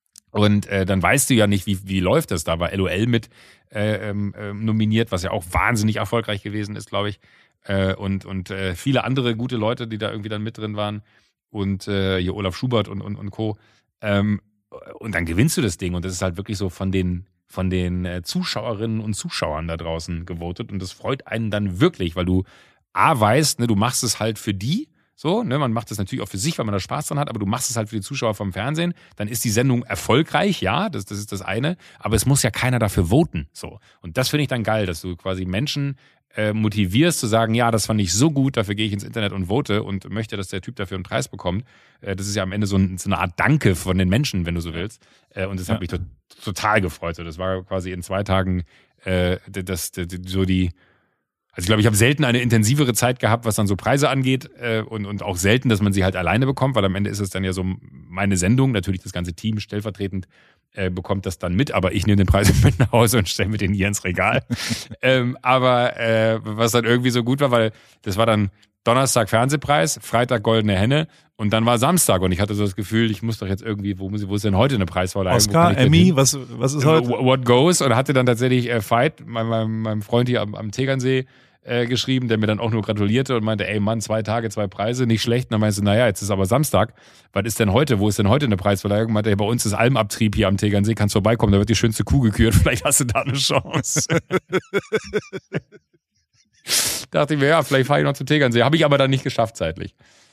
Und äh, dann weißt du ja nicht, wie, wie läuft das. Da war L O L mit äh, ähm, nominiert, was ja auch wahnsinnig erfolgreich gewesen ist, glaube ich. äh, und, und äh, viele andere gute Leute, die da irgendwie dann mit drin waren und äh, hier Olaf Schubert und, und, und Co. Ähm, und dann gewinnst du das Ding und das ist halt wirklich so von den von den äh, Zuschauerinnen und Zuschauern da draußen gewotet und das freut einen dann wirklich, weil du A weißt, ne, du machst es halt für die, so, ne, man macht das natürlich auch für sich, weil man da Spaß dran hat, aber du machst es halt für die Zuschauer vom Fernsehen, dann ist die Sendung erfolgreich, ja, das, das ist das eine, aber es muss ja keiner dafür voten, so. Und das finde ich dann geil, dass du quasi Menschen äh, motivierst zu sagen, ja, das fand ich so gut, dafür gehe ich ins Internet und vote und möchte, dass der Typ dafür einen Preis bekommt. Äh, das ist ja am Ende so, ein, so eine Art Danke von den Menschen, wenn du so willst. Äh, und das Ja. hat mich to- total gefreut. So, das war quasi in zwei Tagen äh, das, das, das so die. Also ich glaube, ich habe selten eine intensivere Zeit gehabt, was dann so Preise angeht äh, und, und auch selten, dass man sie halt alleine bekommt, weil am Ende ist es dann ja so meine Sendung, natürlich das ganze Team stellvertretend äh, bekommt das dann mit, aber ich nehme den Preis mit nach Hause und stelle mir den hier ins Regal. ähm, aber äh, was dann irgendwie so gut war, weil das war dann Donnerstag Fernsehpreis, Freitag Goldene Henne und dann war Samstag und ich hatte so das Gefühl, ich muss doch jetzt irgendwie, wo, muss ich, wo ist denn heute eine Preisverleihung? Oscar, Emmy, was, was ist heute? What goes? Und hatte dann tatsächlich äh, Fight, meinem, meinem, meinem Freund hier am, am Tegernsee, äh, geschrieben, der mir dann auch nur gratulierte und meinte, ey Mann, zwei Tage, zwei Preise, nicht schlecht. Und dann meinte ich, naja, jetzt ist aber Samstag. Was ist denn heute? Wo ist denn heute eine Preisverleihung? Meinte er, bei uns ist Almabtrieb hier am Tegernsee, kannst vorbeikommen, da wird die schönste Kuh gekürt, vielleicht hast du da eine Chance. Dachte ich mir, ja, vielleicht fahre ich noch zum Tegernsee. Habe ich aber dann nicht geschafft zeitlich.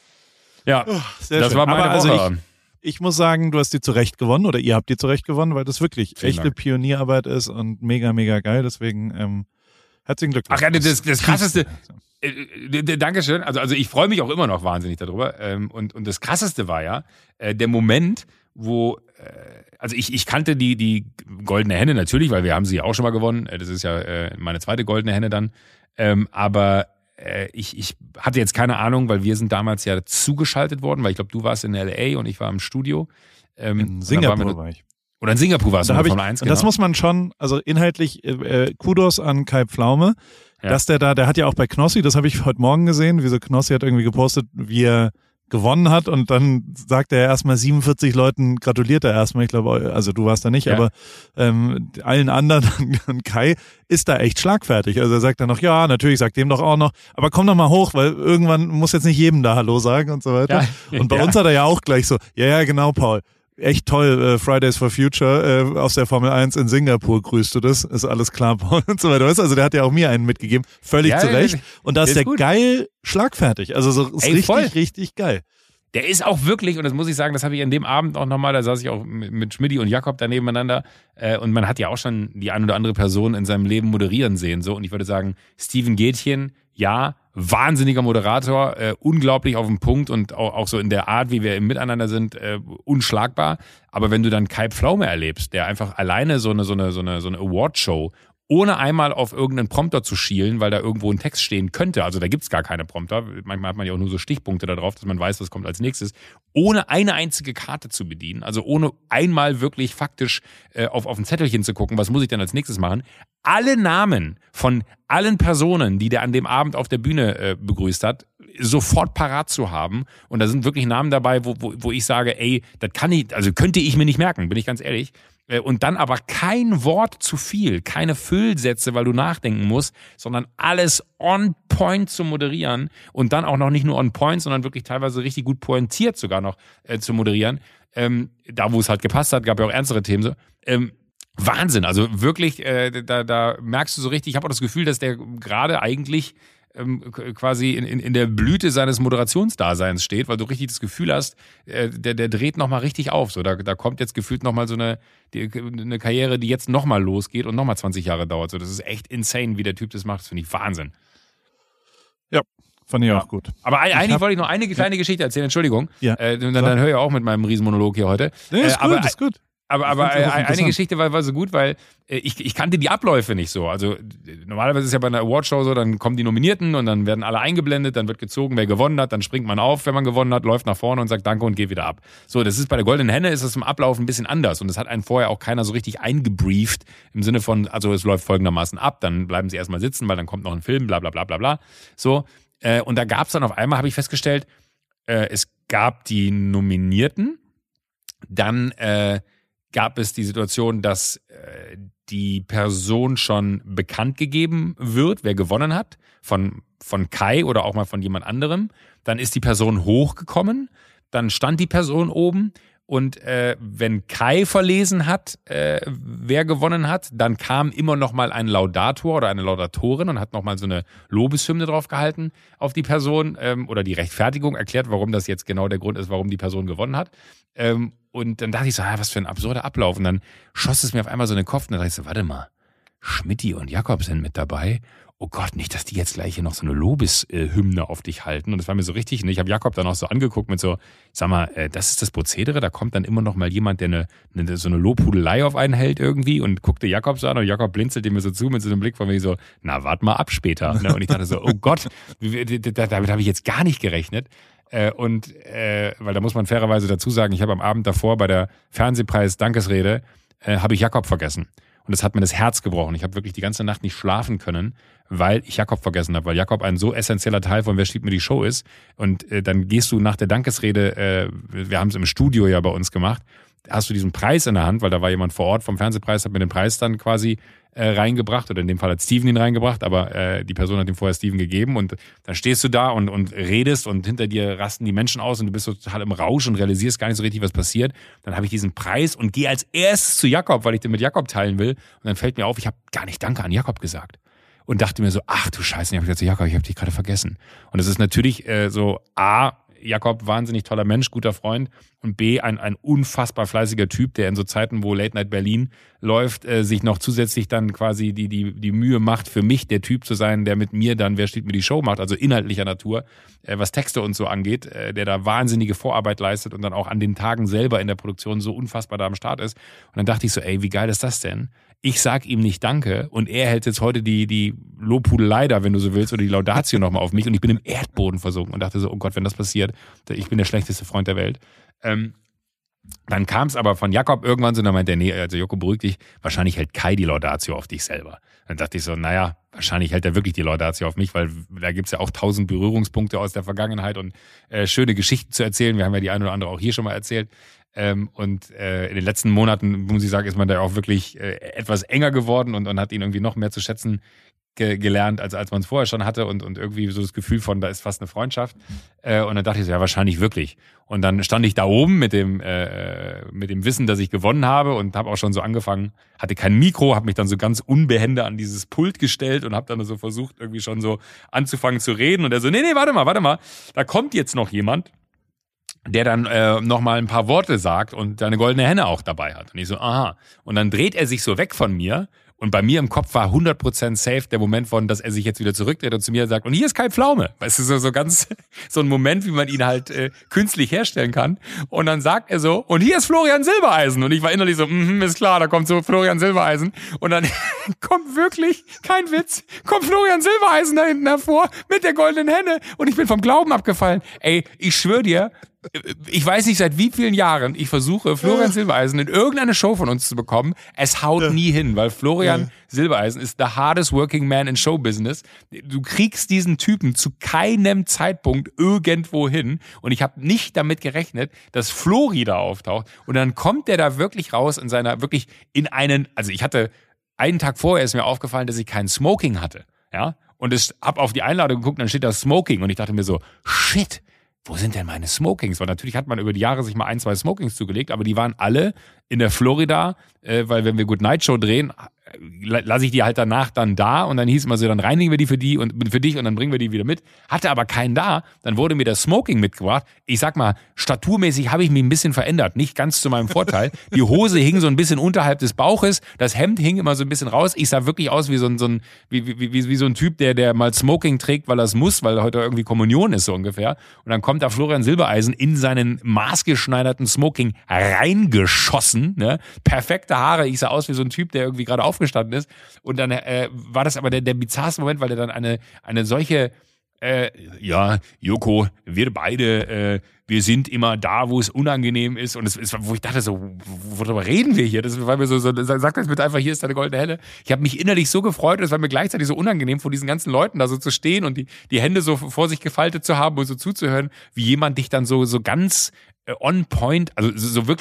Ja, Oh, sehr das schön. war meine Aber Woche. also ich, ich muss sagen, du hast die zurecht gewonnen oder ihr habt die zurecht gewonnen, weil das wirklich Vielen echte Dank. Pionierarbeit ist und mega, mega geil. Deswegen ähm, herzlichen Glückwunsch. Ach ja, das, das krasseste, äh, äh, Dankeschön, also, also ich freue mich auch immer noch wahnsinnig darüber ähm, und, und das krasseste war ja, äh, der Moment, wo, äh, also ich, ich kannte die, die Goldene Henne natürlich, weil wir haben sie auch schon mal gewonnen, äh, das ist ja äh, meine zweite Goldene Henne dann, ähm, aber äh, ich, ich hatte jetzt keine Ahnung, weil wir sind damals ja zugeschaltet worden, weil ich glaube, du warst in L A und ich war im Studio. Ähm, In und dann Singapur waren wir- war ich. Oder in Singapur warst du Da in hab ich, Formel eins, und das genau. muss man schon, also inhaltlich, äh, äh, Kudos an Kai Pflaume, Ja. dass der da, der hat ja auch bei Knossi, das habe ich heute Morgen gesehen, wie so Knossi hat irgendwie gepostet, wie er gewonnen hat und dann sagt er erstmal siebenundvierzig Leuten, gratuliert er erstmal, ich glaube, also du warst da nicht, Ja. aber ähm, allen anderen und Kai ist da echt schlagfertig. Also er sagt dann noch, ja, natürlich, sagt dem doch auch noch, aber komm doch mal hoch, weil irgendwann muss jetzt nicht jedem da Hallo sagen und so weiter. Ja. Und bei Ja. uns hat er ja auch gleich so, ja, ja, genau, Paul. Echt toll, äh, Fridays for Future äh, aus der Formel eins in Singapur grüßt du das, ist alles klar, Paul und so weiter. Weißt du, also der hat ja auch mir einen mitgegeben, völlig Ja, zu Recht. ja, Und da ist der der ist gut. geil schlagfertig, also so ist Ey, richtig, voll. richtig geil. Der ist auch wirklich, und das muss ich sagen, das habe ich an dem Abend auch nochmal, da saß ich auch mit, mit Schmidti und Jakob da nebeneinander äh, und man hat ja auch schon die ein oder andere Person in seinem Leben moderieren sehen. So. Und ich würde sagen, Steven Gätchen, ja, wahnsinniger Moderator, äh, unglaublich auf den Punkt und auch, auch so in der Art, wie wir im Miteinander sind, äh, unschlagbar. Aber wenn du dann Kai Pflaume erlebst, der einfach alleine so eine, so eine, so eine, so eine Award-Show ohne einmal auf irgendeinen Prompter zu schielen, weil da irgendwo ein Text stehen könnte. Also da gibt's gar keine Prompter. Manchmal hat man ja auch nur so Stichpunkte da drauf, dass man weiß, was kommt als nächstes. Ohne eine einzige Karte zu bedienen, also ohne einmal wirklich faktisch äh, auf, auf ein Zettelchen zu gucken, was muss ich denn als nächstes machen. Alle Namen von allen Personen, die der an dem Abend auf der Bühne äh, begrüßt hat, sofort parat zu haben. Und da sind wirklich Namen dabei, wo, wo, wo ich sage, ey, das kann ich, also könnte ich mir nicht merken, bin ich ganz ehrlich. Und dann aber kein Wort zu viel, keine Füllsätze, weil du nachdenken musst, sondern alles on point zu moderieren und dann auch noch nicht nur on point, sondern wirklich teilweise richtig gut pointiert sogar noch äh, zu moderieren. Ähm, da, wo es halt gepasst hat, gab ja auch ernstere Themen so. Ähm, Wahnsinn, also wirklich, äh, da, da merkst du so richtig, ich habe auch das Gefühl, dass der gerade eigentlich ähm, quasi in, in, in der Blüte seines Moderationsdaseins steht, weil du richtig das Gefühl hast, äh, der, der dreht nochmal richtig auf. So, da, da kommt jetzt gefühlt nochmal so eine, die, eine Karriere, die jetzt nochmal losgeht und nochmal zwanzig Jahre dauert. So, das ist echt insane, wie der Typ das macht. Das finde ich Wahnsinn. Ja, fand ich Ja. auch gut. Aber ein- eigentlich hab- wollte ich noch eine kleine Geschichte erzählen, Entschuldigung. Ja. Äh, dann, dann höre ich auch mit meinem Riesenmonolog hier heute. Nee, ist äh, gut, aber, ist gut. Aber, aber Ich find's auch äh, eine interessant. Geschichte war, war so gut, weil äh, ich, ich kannte die Abläufe nicht so. Also äh, normalerweise ist ja bei einer Awardshow so, dann kommen die Nominierten und dann werden alle eingeblendet, dann wird gezogen, wer gewonnen hat, dann springt man auf, wenn man gewonnen hat, läuft nach vorne und sagt Danke und geht wieder ab. So, das ist bei der Goldenen Henne ist das im Ablauf ein bisschen anders und das hat einen vorher auch keiner so richtig eingebrieft im Sinne von, also es läuft folgendermaßen ab, dann bleiben sie erstmal sitzen, weil dann kommt noch ein Film, bla bla bla bla bla. So, äh, und da gab es dann auf einmal, habe ich festgestellt, äh, es gab die Nominierten, dann äh, gab es die Situation, dass äh, die Person schon bekannt gegeben wird, wer gewonnen hat, von, von Kai oder auch mal von jemand anderem. Dann ist die Person hochgekommen, dann stand die Person oben und äh, wenn Kai verlesen hat, äh, wer gewonnen hat, dann kam immer noch mal ein Laudator oder eine Laudatorin und hat noch mal so eine Lobeshymne drauf gehalten auf die Person ähm, oder die Rechtfertigung erklärt, warum das jetzt genau der Grund ist, warum die Person gewonnen hat. Ähm, und dann dachte ich so, ah, was für ein absurder Ablauf. Und dann schoss es mir auf einmal so in den Kopf und dann dachte ich so, warte mal, Schmidti und Jakob sind mit dabei. Oh Gott, nicht, dass die jetzt gleich hier noch so eine Lobeshymne auf dich halten. Und das war mir so richtig, ne? Ich habe Jakob dann auch so angeguckt mit so, sag mal, äh, das ist das Prozedere, da kommt dann immer noch mal jemand, der eine, eine so eine Lobhudelei auf einen hält irgendwie und guckte Jakob so an und Jakob blinzelte mir so zu mit so einem Blick von mir so, na, wart mal ab später. Ne? Und ich dachte so, oh Gott, damit habe ich jetzt gar nicht gerechnet. Äh, und äh, weil da muss man fairerweise dazu sagen, ich habe am Abend davor bei der Fernsehpreis-Dankesrede äh, habe ich Jakob vergessen. Und das hat mir das Herz gebrochen. Ich habe wirklich die ganze Nacht nicht schlafen können, weil ich Jakob vergessen habe, weil Jakob ein so essentieller Teil von Wer steht mir die Show ist. Und äh, dann gehst du nach der Dankesrede, äh, wir haben es im Studio ja bei uns gemacht, hast du diesen Preis in der Hand, weil da war jemand vor Ort vom Fernsehpreis, hat mir den Preis dann quasi äh, reingebracht, oder in dem Fall hat Steven ihn reingebracht, aber äh, die Person hat ihm vorher Steven gegeben und dann stehst du da und, und redest und hinter dir rasten die Menschen aus und du bist so total im Rausch und realisierst gar nicht so richtig, was passiert. Dann habe ich diesen Preis und gehe als erstes zu Jakob, weil ich den mit Jakob teilen will und dann fällt mir auf, ich habe gar nicht Danke an Jakob gesagt. Und dachte mir so, ach du Scheiße, ich habe gesagt, Jakob, ich habe dich gerade vergessen. Und es ist natürlich äh, so, A, Jakob, wahnsinnig toller Mensch, guter Freund und B, ein, ein unfassbar fleißiger Typ, der in so Zeiten, wo Late Night Berlin läuft, äh, sich noch zusätzlich dann quasi die, die, die Mühe macht, für mich der Typ zu sein, der mit mir dann Wer steht mir die Show macht, also inhaltlicher Natur, äh, was Texte und so angeht, äh, der da wahnsinnige Vorarbeit leistet und dann auch an den Tagen selber in der Produktion so unfassbar da am Start ist. Und dann dachte ich so, ey, wie geil ist das denn? Ich sag ihm nicht Danke und er hält jetzt heute die, die Lobhudelei da, wenn du so willst, oder die Laudatio nochmal auf mich und ich bin im Erdboden versunken und dachte so, oh Gott, wenn das passiert, ich bin der schlechteste Freund der Welt. Ähm, dann kam es aber von Jakob irgendwann so, und dann meinte er, nee, also Joko, beruhig dich, wahrscheinlich hält Kai die Laudatio auf dich selber. Dann dachte ich so, naja, wahrscheinlich hält er wirklich die Laudatio auf mich, weil da gibt's ja auch tausend Berührungspunkte aus der Vergangenheit und äh, schöne Geschichten zu erzählen. Wir haben ja die eine oder andere auch hier schon mal erzählt. Ähm, und äh, in den letzten Monaten, muss ich sagen, ist man da auch wirklich äh, etwas enger geworden und, und hat ihn irgendwie noch mehr zu schätzen ge- gelernt, als als man es vorher schon hatte und, und irgendwie so das Gefühl von, da ist fast eine Freundschaft. Äh, und dann dachte ich so, ja, wahrscheinlich wirklich. Und dann stand ich da oben mit dem äh, mit dem Wissen, dass ich gewonnen habe und habe auch schon so angefangen, hatte kein Mikro, habe mich dann so ganz unbehende an dieses Pult gestellt und habe dann so versucht, irgendwie schon so anzufangen zu reden. Und er so, nee, nee, warte mal, warte mal, da kommt jetzt noch jemand, der dann äh, nochmal ein paar Worte sagt und seine goldene Henne auch dabei hat. Und ich so, aha. Und dann dreht er sich so weg von mir und bei mir im Kopf war hundert Prozent safe der Moment von, dass er sich jetzt wieder zurückdreht und zu mir sagt, und hier ist Kai Pflaume. Weißt du, so, so ganz, so ein Moment, wie man ihn halt äh, künstlich herstellen kann. Und dann sagt er so, und hier ist Florian Silbereisen. Und ich war innerlich so, mhm, ist klar, da kommt so Florian Silbereisen. Und dann kommt wirklich, kein Witz, kommt Florian Silbereisen da hinten hervor mit der goldenen Henne. Und ich bin vom Glauben abgefallen. Ey, ich schwöre dir, ich weiß nicht, seit wie vielen Jahren ich versuche, Florian Silbereisen in irgendeine Show von uns zu bekommen. Es haut ja. nie hin, weil Florian ja. Silbereisen ist the hardest working man in Showbusiness. Du kriegst diesen Typen zu keinem Zeitpunkt irgendwo hin. Und ich habe nicht damit gerechnet, dass Flori da auftaucht. Und dann kommt der da wirklich raus in seiner, wirklich in einen, also ich hatte, einen Tag vorher ist mir aufgefallen, dass ich kein Smoking hatte. Ja, und ich hab auf die Einladung geguckt, dann steht da Smoking. Und ich dachte mir so, shit, wo sind denn meine Smokings? Weil natürlich hat man über die Jahre sich mal ein, zwei Smokings zugelegt, aber die waren alle in der Florida, äh, weil wenn wir Good Night Show drehen, lasse ich die halt danach dann da und dann hieß immer so, dann reinigen wir die für die und für dich und dann bringen wir die wieder mit. Hatte aber keinen da, dann wurde mir das Smoking mitgebracht. Ich sag mal, staturmäßig habe ich mich ein bisschen verändert, nicht ganz zu meinem Vorteil. Die Hose hing so ein bisschen unterhalb des Bauches, das Hemd hing immer so ein bisschen raus. Ich sah wirklich aus wie so ein, so ein, wie, wie, wie, wie so ein Typ, der, der mal Smoking trägt, weil er es muss, weil heute irgendwie Kommunion ist so ungefähr. Und dann kommt da Florian Silbereisen in seinen maßgeschneiderten Smoking reingeschossen, ne? Perfekte Haare, ich sah aus wie so ein Typ, der irgendwie gerade aufgestanden ist. Und dann äh, war das aber der, der bizarrste Moment, weil er dann eine, eine solche, äh, ja, Joko, wir beide, äh, wir sind immer da, wo es unangenehm ist. Und es ist, wo ich dachte so, worüber reden wir hier? Das war mir so, so sag das bitte einfach, hier ist deine goldene Helle. Ich habe mich innerlich so gefreut und es war mir gleichzeitig so unangenehm, vor diesen ganzen Leuten da so zu stehen und die, die Hände so vor sich gefaltet zu haben und so zuzuhören, wie jemand dich dann so, so ganz on point, also so wirklich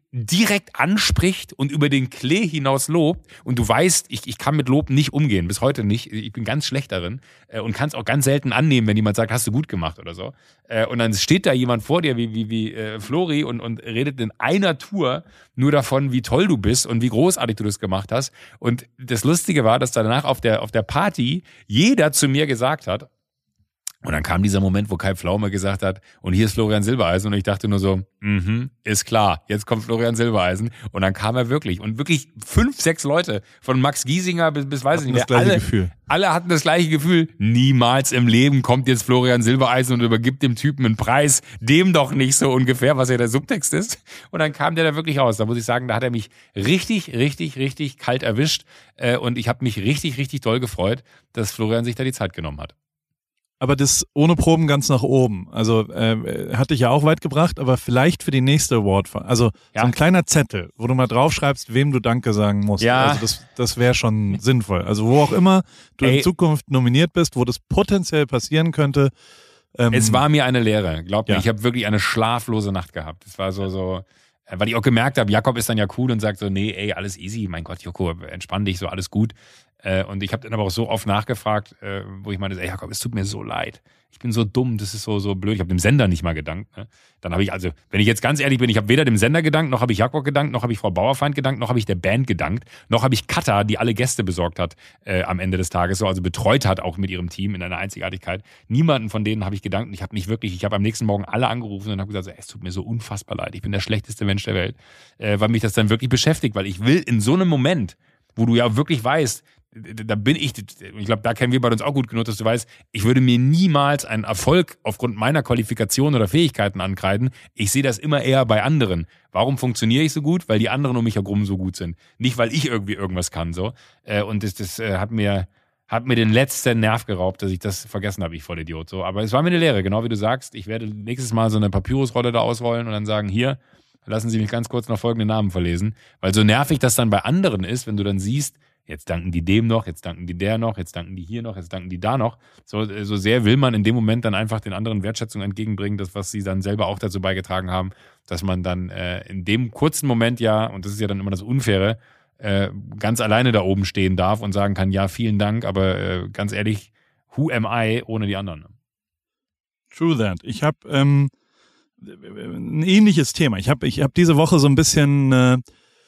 direkt anspricht und über den Klee hinaus lobt und du weißt, ich, ich kann mit Lob nicht umgehen, bis heute nicht, ich bin ganz schlecht darin äh, und kann es auch ganz selten annehmen, wenn jemand sagt, hast du gut gemacht oder so. Äh, und dann steht da jemand vor dir wie, wie, wie äh, Flori und, und redet in einer Tour nur davon, wie toll du bist und wie großartig du das gemacht hast. Und das Lustige war, dass danach auf der, auf der Party jeder zu mir gesagt hat, und dann kam dieser Moment, wo Kai Pflaume gesagt hat, und hier ist Florian Silbereisen. Und ich dachte nur so, mhm, ist klar, jetzt kommt Florian Silbereisen. Und dann kam er wirklich. Und wirklich fünf, sechs Leute, von Max Giesinger bis, bis weiß ich nicht mehr. Das gleiche alle, Gefühl. alle hatten das gleiche Gefühl. Niemals im Leben kommt jetzt Florian Silbereisen und übergibt dem Typen einen Preis. Dem doch nicht so ungefähr, was ja der Subtext ist. Und dann kam der da wirklich raus. Da muss ich sagen, da hat er mich richtig, richtig, richtig kalt erwischt. Und ich habe mich richtig, richtig doll gefreut, dass Florian sich da die Zeit genommen hat. Aber das ohne Proben ganz nach oben. Also äh, hat dich ja auch weit gebracht, aber vielleicht für die nächste Award. Also ja. so ein kleiner Zettel, wo du mal draufschreibst, wem du Danke sagen musst. Ja. Also das, das wäre schon sinnvoll. Also wo auch immer du Ey. in Zukunft nominiert bist, wo das potenziell passieren könnte. Ähm, Es war mir eine Lehre, glaub mir. Ja. Ich habe wirklich eine schlaflose Nacht gehabt. Es war so, so, weil ich auch gemerkt habe, Jakob ist dann ja cool und sagt so, nee, ey, alles easy, mein Gott, Joko, entspann dich, so alles gut. Und ich habe dann aber auch so oft nachgefragt, wo ich meinte, ey Jakob, es tut mir so leid. Ich bin so dumm, das ist so so blöd. Ich habe dem Sender nicht mal gedankt. Ne? Dann habe ich also, wenn ich jetzt ganz ehrlich bin, ich habe weder dem Sender gedankt, noch habe ich Jakob gedankt, noch habe ich Frau Bauerfeind gedankt, noch habe ich der Band gedankt, noch habe ich Katha, die alle Gäste besorgt hat äh, am Ende des Tages, so also betreut hat auch mit ihrem Team in einer Einzigartigkeit. Niemanden von denen habe ich gedankt. Ich habe nicht wirklich, ich habe am nächsten Morgen alle angerufen und habe gesagt, so, ey, es tut mir so unfassbar leid. Ich bin der schlechteste Mensch der Welt, äh, weil mich das dann wirklich beschäftigt, weil ich will in so einem Moment, wo du ja wirklich weißt, da bin ich, ich glaube, da kennen wir bei uns auch gut genug, dass du weißt, ich würde mir niemals einen Erfolg aufgrund meiner Qualifikation oder Fähigkeiten ankreiden. Ich sehe das immer eher bei anderen. Warum funktioniere ich so gut? Weil die anderen um mich herum so gut sind. Nicht, weil ich irgendwie irgendwas kann. So. Und das, das hat mir, hat mir den letzten Nerv geraubt, dass ich das vergessen habe, ich Vollidiot. So. Aber es war mir eine Lehre, genau wie du sagst. Ich werde nächstes Mal so eine Papyrusrolle da ausrollen und dann sagen, hier, lassen Sie mich ganz kurz noch folgende Namen verlesen. Weil so nervig das dann bei anderen ist, wenn du dann siehst, jetzt danken die dem noch, jetzt danken die der noch, jetzt danken die hier noch, jetzt danken die da noch. So, so sehr will man in dem Moment dann einfach den anderen Wertschätzung entgegenbringen, das, was sie dann selber auch dazu beigetragen haben, dass man dann äh, in dem kurzen Moment ja, und das ist ja dann immer das Unfaire, äh, ganz alleine da oben stehen darf und sagen kann, ja, vielen Dank, aber äh, ganz ehrlich, who am I ohne die anderen? True that. Ich habe ähm, ein ähnliches Thema. Ich habe ich hab diese Woche so ein bisschen... Äh,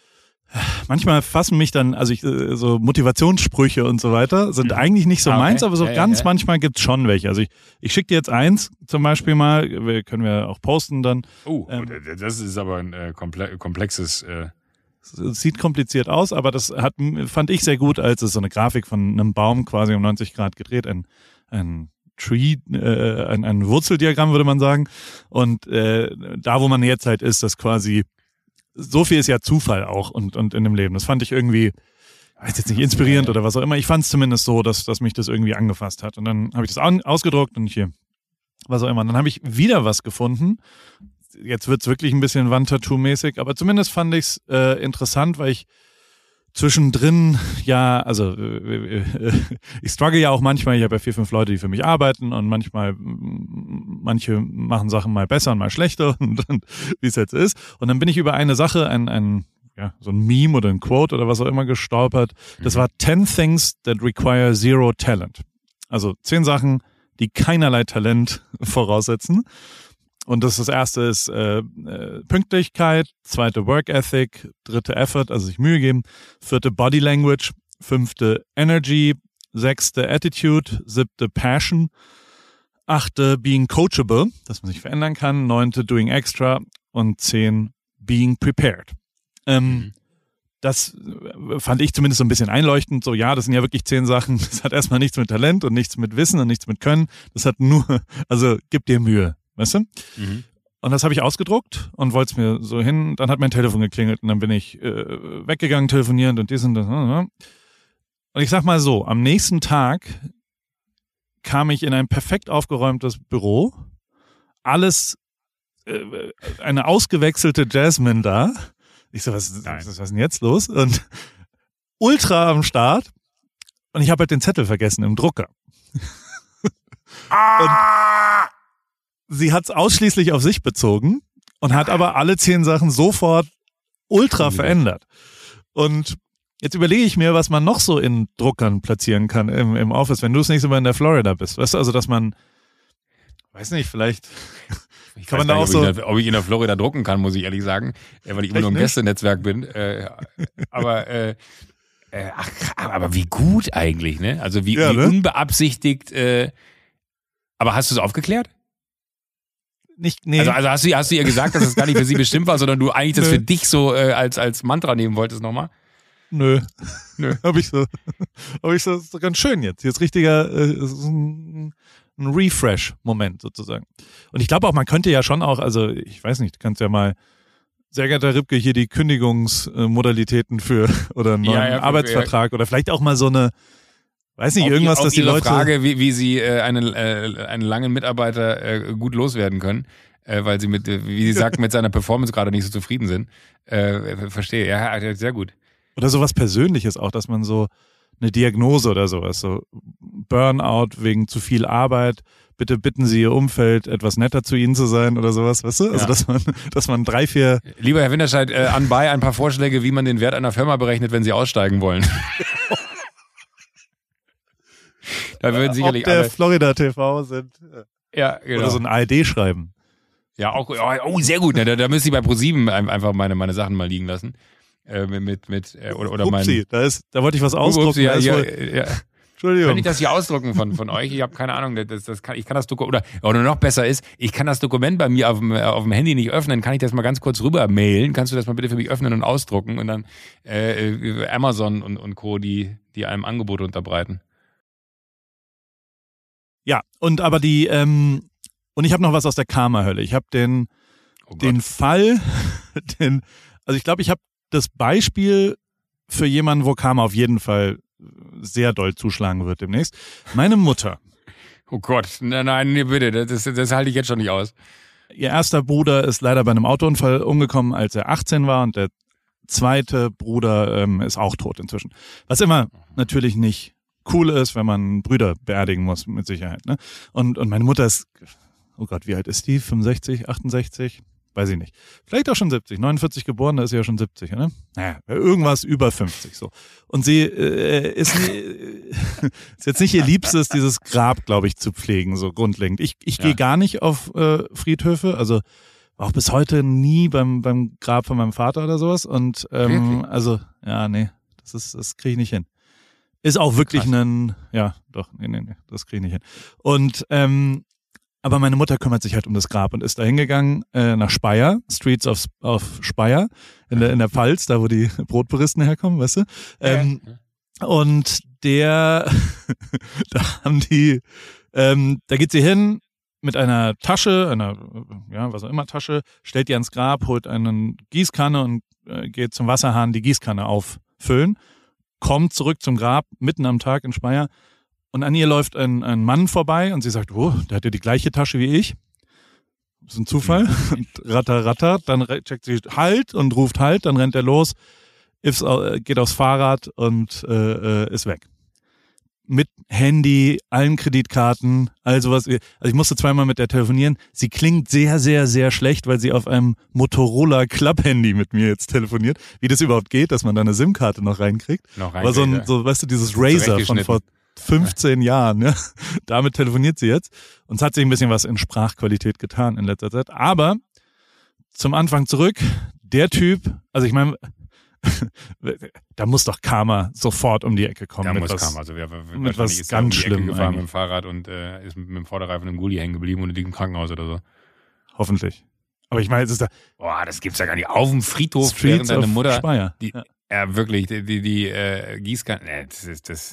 Manchmal fassen mich dann, also ich, so Motivationssprüche und so weiter sind eigentlich nicht so Ah, okay. meins, aber so Ja, ja, ganz ja. manchmal gibt's schon welche. Also ich, ich schicke dir jetzt eins zum Beispiel mal, wir, können wir auch posten dann. Oh, Ähm, das ist aber ein äh, komple- komplexes... Äh Es sieht kompliziert aus, aber das hat, fand ich sehr gut, als es so eine Grafik von einem Baum quasi um neunzig Grad gedreht, ein, ein Tree, äh, ein, ein Wurzeldiagramm würde man sagen. Und äh, da, wo man jetzt halt ist, das quasi so viel ist ja Zufall auch und, und in dem Leben. Das fand ich irgendwie, weiß jetzt nicht, inspirierend oder was auch immer. Ich fand es zumindest so, dass, dass mich das irgendwie angefasst hat. Und dann habe ich das an, ausgedruckt und hier, was auch immer. Und dann habe ich wieder was gefunden. Jetzt wird's wirklich ein bisschen Wandtattoo-mäßig, aber zumindest fand ich es äh, interessant, weil ich zwischendrin, ja, also äh, äh, ich struggle ja auch manchmal, ich habe ja vier, fünf Leute, die für mich arbeiten und manchmal, manche machen Sachen mal besser und mal schlechter und, und wie es jetzt ist. Und dann bin ich über eine Sache, ein, ein ja, so ein Meme oder ein Quote oder was auch immer gestolpert. Das war ten things that require zero talent. Also zehn Sachen, die keinerlei Talent voraussetzen. Und das, das erste ist äh, äh, Pünktlichkeit, zweite Work Ethic, dritte Effort, also sich Mühe geben, vierte Body Language, fünfte Energy, sechste Attitude, siebte Passion, achte Being Coachable, dass man sich verändern kann, neunte Doing Extra und zehn Being Prepared. Ähm, mhm. Das fand ich zumindest so ein bisschen einleuchtend. So, ja, das sind ja wirklich zehn Sachen. Das hat erstmal nichts mit Talent und nichts mit Wissen und nichts mit Können. Das hat nur, also gib dir Mühe. Weißt du? Mhm. Und das habe ich ausgedruckt und wollte es mir so hin. Dann hat mein Telefon geklingelt und dann bin ich äh, weggegangen, telefonierend und dies und das. Und ich sag mal so, am nächsten Tag kam ich in ein perfekt aufgeräumtes Büro. Alles, äh, eine ausgewechselte Jasmine da. Ich so, was, was, was ist denn jetzt los? Und ultra am Start. Und ich habe halt den Zettel vergessen im Drucker. Und sie hat es ausschließlich auf sich bezogen und hat aber alle zehn Sachen sofort ultra verändert. Und jetzt überlege ich mir, was man noch so in Druckern platzieren kann im, im Office, wenn du das nächste Mal in der Florida bist. Weißt du, also dass man, weiß nicht, vielleicht Ich kann weiß man da gar auch nicht, ob, so. ich, ob ich in der Florida drucken kann, muss ich ehrlich sagen, äh, weil ich immer nur im nicht? Gästenetzwerk bin. Äh, aber äh, äh, ach, aber wie gut eigentlich, ne? Also wie, Ja, wie ne? unbeabsichtigt. Äh, aber hast du es aufgeklärt? Nicht, nee. Also, also hast du, hast du ihr gesagt, dass es gar nicht für sie bestimmt war, sondern du eigentlich das Nö. für dich so äh, als, als Mantra nehmen wolltest nochmal? Nö. Nö. Hab ich so. Hab ich so, ist doch ganz schön jetzt. Jetzt richtiger, äh, ist ein, ein Refresh-Moment sozusagen. Und ich glaube auch, man könnte ja schon auch, also ich weiß nicht, du kannst ja mal, sehr geehrter Ripke, hier die Kündigungsmodalitäten für oder einen neuen Ja, ja, für- Arbeitsvertrag oder vielleicht auch mal so eine, weiß nicht, Auf irgendwas, ihr- auf dass die ihre Leute. Frage, wie, wie sie äh, einen, äh, einen langen Mitarbeiter äh, gut loswerden können, äh, weil sie mit, äh, wie sie sagt, mit seiner Performance gerade nicht so zufrieden sind. Äh, verstehe, ja, ja, sehr gut. Oder sowas Persönliches auch, dass man so eine Diagnose oder sowas, so Burnout wegen zu viel Arbeit, bitte bitten Sie Ihr Umfeld, etwas netter zu Ihnen zu sein oder sowas, weißt du? Also Ja. dass man, dass man drei, vier, Lieber Herr Winterscheid, äh, anbei ein paar Vorschläge, wie man den Wert einer Firma berechnet, wenn Sie aussteigen wollen. Da würden sicherlich ob der alle. Florida T V sind. Ja, genau. Oder so ein A R D schreiben. Ja, auch, oh, sehr gut. Da, da müsste ich bei ProSieben einfach meine, meine Sachen mal liegen lassen. Äh, mit, mit, äh, oder, oder mein. Upsi, da ist, da wollte ich was ausdrucken. Upsi, ja, da ist ja, wohl, ja. Entschuldigung. Kann ich das hier ausdrucken von, von euch? Ich habe keine Ahnung. Das, das kann, ich kann das Dokument, oder, oder noch besser ist, ich kann das Dokument bei mir auf dem, auf dem Handy nicht öffnen. Kann ich das mal ganz kurz rüber mailen? Kannst du das mal bitte für mich öffnen und ausdrucken und dann äh, Amazon und, und Co., die, die einem Angebote unterbreiten? Ja, und aber die, ähm, und ich habe noch was aus der Karma-Hölle. Ich habe den, Oh Gott. den Fall, den, also ich glaube, ich habe das Beispiel für jemanden, wo Karma auf jeden Fall sehr doll zuschlagen wird demnächst. Meine Mutter, Oh Gott, nein, nein, nee, bitte, das, das halte ich jetzt schon nicht aus. ihr erster Bruder ist leider bei einem Autounfall umgekommen, als er achtzehn war, und der zweite Bruder ähm, ist auch tot inzwischen. Was immer natürlich nicht cool ist, wenn man Brüder beerdigen muss, mit Sicherheit. Ne? Und, und meine Mutter ist, oh Gott, wie alt ist die? fünfundsechzig, achtundsechzig? Weiß ich nicht. Vielleicht auch schon siebzig. neunundvierzig geboren, da ist sie ja schon siebzig, ne? Naja, irgendwas über fünfzig so. Und sie äh, ist, äh, ist jetzt nicht ihr Liebstes, dieses Grab, glaube ich, zu pflegen, so grundlegend. Ich, ich Ja. gehe gar nicht auf äh, Friedhöfe, also war auch bis heute nie beim, beim Grab von meinem Vater oder sowas. Und ähm, Wirklich? also, ja, nee, das ist, das kriege ich nicht hin. Ist auch wirklich Krass. ein, ja, doch, nee, nee, nee, das kriege ich nicht hin. Und ähm, aber meine Mutter kümmert sich halt um das Grab und ist da hingegangen äh, nach Speyer, Streets of, of Speyer, in der, in der Pfalz, da wo die Brotpuristen herkommen, weißt du? Ähm, und der, da haben die, ähm, da geht sie hin mit einer Tasche, einer, ja, was auch immer Tasche, stellt die ans Grab, holt eine Gießkanne und äh, geht zum Wasserhahn die Gießkanne auffüllen, kommt zurück zum Grab, mitten am Tag in Speyer. Und an ihr läuft ein, ein Mann vorbei und sie sagt, oh, der hat ja die gleiche Tasche wie ich. Das ist ein Zufall. Und ratter, ratter. Dann re- checkt sie Halt und ruft Halt. Dann rennt er los, ist, äh, geht aufs Fahrrad und äh, äh, ist weg. Mit Handy, allen Kreditkarten, all sowas. Also ich musste zweimal mit der telefonieren. Sie klingt sehr, sehr, sehr schlecht, weil sie auf einem Motorola Club-Handy mit mir jetzt telefoniert. Wie das überhaupt geht, dass man da eine SIM-Karte noch reinkriegt. Noch Aber so, ein, reinkriegt, ja. so, weißt du, dieses Razer von vor fünfzehn Jahren, ja. Damit telefoniert sie jetzt. Und es hat sich ein bisschen was in Sprachqualität getan in letzter Zeit. Aber zum Anfang zurück, der Typ, also ich meine, da muss doch Karma sofort um die Ecke kommen. Da mit muss was, kam. Also wer, wer, mit wahrscheinlich was ist er um ganz die Ecke schlimm gefahren mit eigentlich. dem Fahrrad und äh, ist mit, mit dem Vorderreifen im Gully hängen geblieben und liegt im Krankenhaus oder so. Hoffentlich. Aber ich meine, es ist da Boah, das gibt's ja gar nicht. Auf dem Friedhof, Streets während deine of Mutter Speyer. die, Ja. ja, wirklich, die, die, die äh, Gießkanne, nee, das ist das.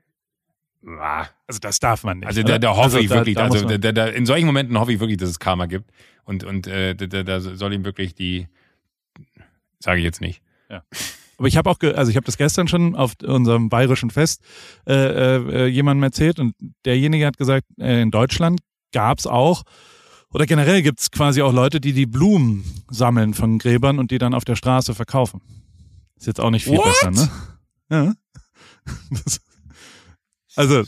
Ah. Also das darf man nicht. Also oder? da, da hoffe Also ich da- wirklich, da muss also man- da, da, in solchen Momenten hoffe ich wirklich, dass es Karma gibt. Und, und äh, da, da, da soll ihm wirklich die, sage ich jetzt nicht. Aber ich habe auch, ge- also ich habe das gestern schon auf unserem bayerischen Fest äh, äh, jemandem erzählt und derjenige hat gesagt, äh, in Deutschland gab's auch oder generell gibt's quasi auch Leute, die die Blumen sammeln von Gräbern und die dann auf der Straße verkaufen. Ist jetzt auch nicht viel What? besser, ne? Ja. Das, also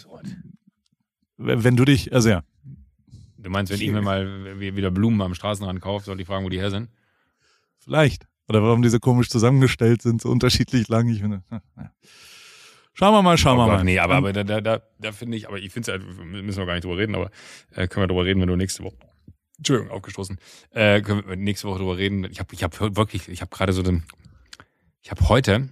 wenn wenn du dich, also ja, Du meinst, wenn ich mir mal wieder Blumen am Straßenrand kaufe, soll ich fragen, wo die her sind? vielleicht. Oder warum die so komisch zusammengestellt sind, so unterschiedlich lang. Ich finde, ja. Schauen wir mal, schauen oh wir Gott, mal. Nee, aber, aber da, da, da, da finde ich, aber ich finde es halt, müssen wir gar nicht drüber reden, aber äh, können wir drüber reden, wenn du nächste Woche, Entschuldigung, aufgestoßen, äh, können wir nächste Woche drüber reden. Ich habe ich hab wirklich, ich habe gerade so den, ich habe heute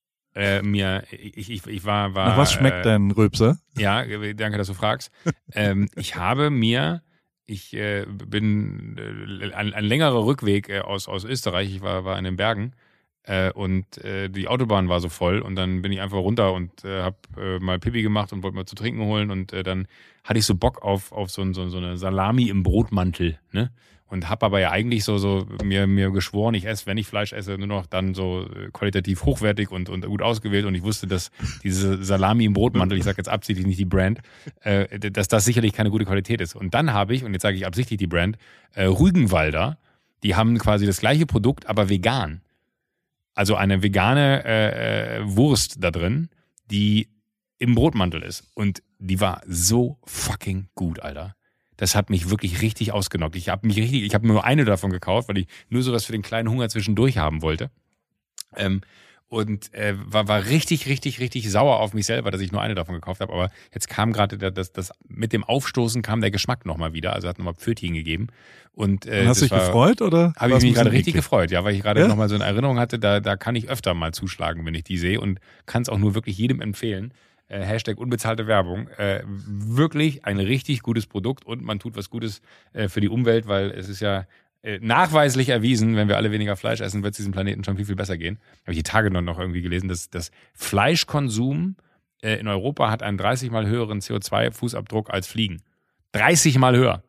äh, mir, ich, ich, ich war, war. Nach was schmeckt äh, dein Rülpser? Ja, danke, dass du fragst. ähm, ich habe mir, ich äh, bin äh, ein, ein längerer Rückweg äh, aus, aus Österreich, ich war, war in den Bergen, Äh, und äh, die Autobahn war so voll und dann bin ich einfach runter und äh, hab äh, mal Pipi gemacht und wollte mal zu trinken holen und äh, dann hatte ich so Bock auf, auf so, so, so eine Salami im Brotmantel, ne? Und hab aber ja eigentlich so, so mir, mir geschworen, ich esse, wenn ich Fleisch esse, nur noch dann so äh, qualitativ hochwertig und, und gut ausgewählt und ich wusste, dass diese Salami im Brotmantel, ich sage jetzt absichtlich nicht die Brand, äh, dass das sicherlich keine gute Qualität ist. Und dann habe ich, und jetzt sage ich absichtlich die Brand, äh, Rügenwalder, die haben quasi das gleiche Produkt, aber vegan. Also eine vegane äh, äh, Wurst da drin, die im Brotmantel ist. Und die war so fucking gut, Alter. Das hat mich wirklich richtig ausgenockt. Ich habe mich richtig, ich habe nur eine davon gekauft, weil ich nur sowas für den kleinen Hunger zwischendurch haben wollte. Ähm, und äh, war, war richtig, richtig, richtig sauer auf mich selber, dass ich nur eine davon gekauft habe. Aber jetzt kam gerade das, das mit dem Aufstoßen kam der Geschmack nochmal wieder. Also hat nochmal Pfötchen gegeben. Und, äh, Und hast du dich gefreut oder? Habe ich mich gerade richtig gefreut, ja, weil ich gerade ja? nochmal so eine Erinnerung hatte, da, da kann ich öfter mal zuschlagen, wenn ich die sehe und kann es auch nur wirklich jedem empfehlen. Äh, Hashtag unbezahlte Werbung. Äh, wirklich ein richtig gutes Produkt und man tut was Gutes äh, für die Umwelt, weil es ist ja äh, nachweislich erwiesen, wenn wir alle weniger Fleisch essen, wird es diesem Planeten schon viel, viel besser gehen. Habe ich die Tage noch irgendwie gelesen, dass das Fleischkonsum äh, in Europa hat einen dreißig mal höheren C O zwei Fußabdruck als Fliegen. dreißig mal höher.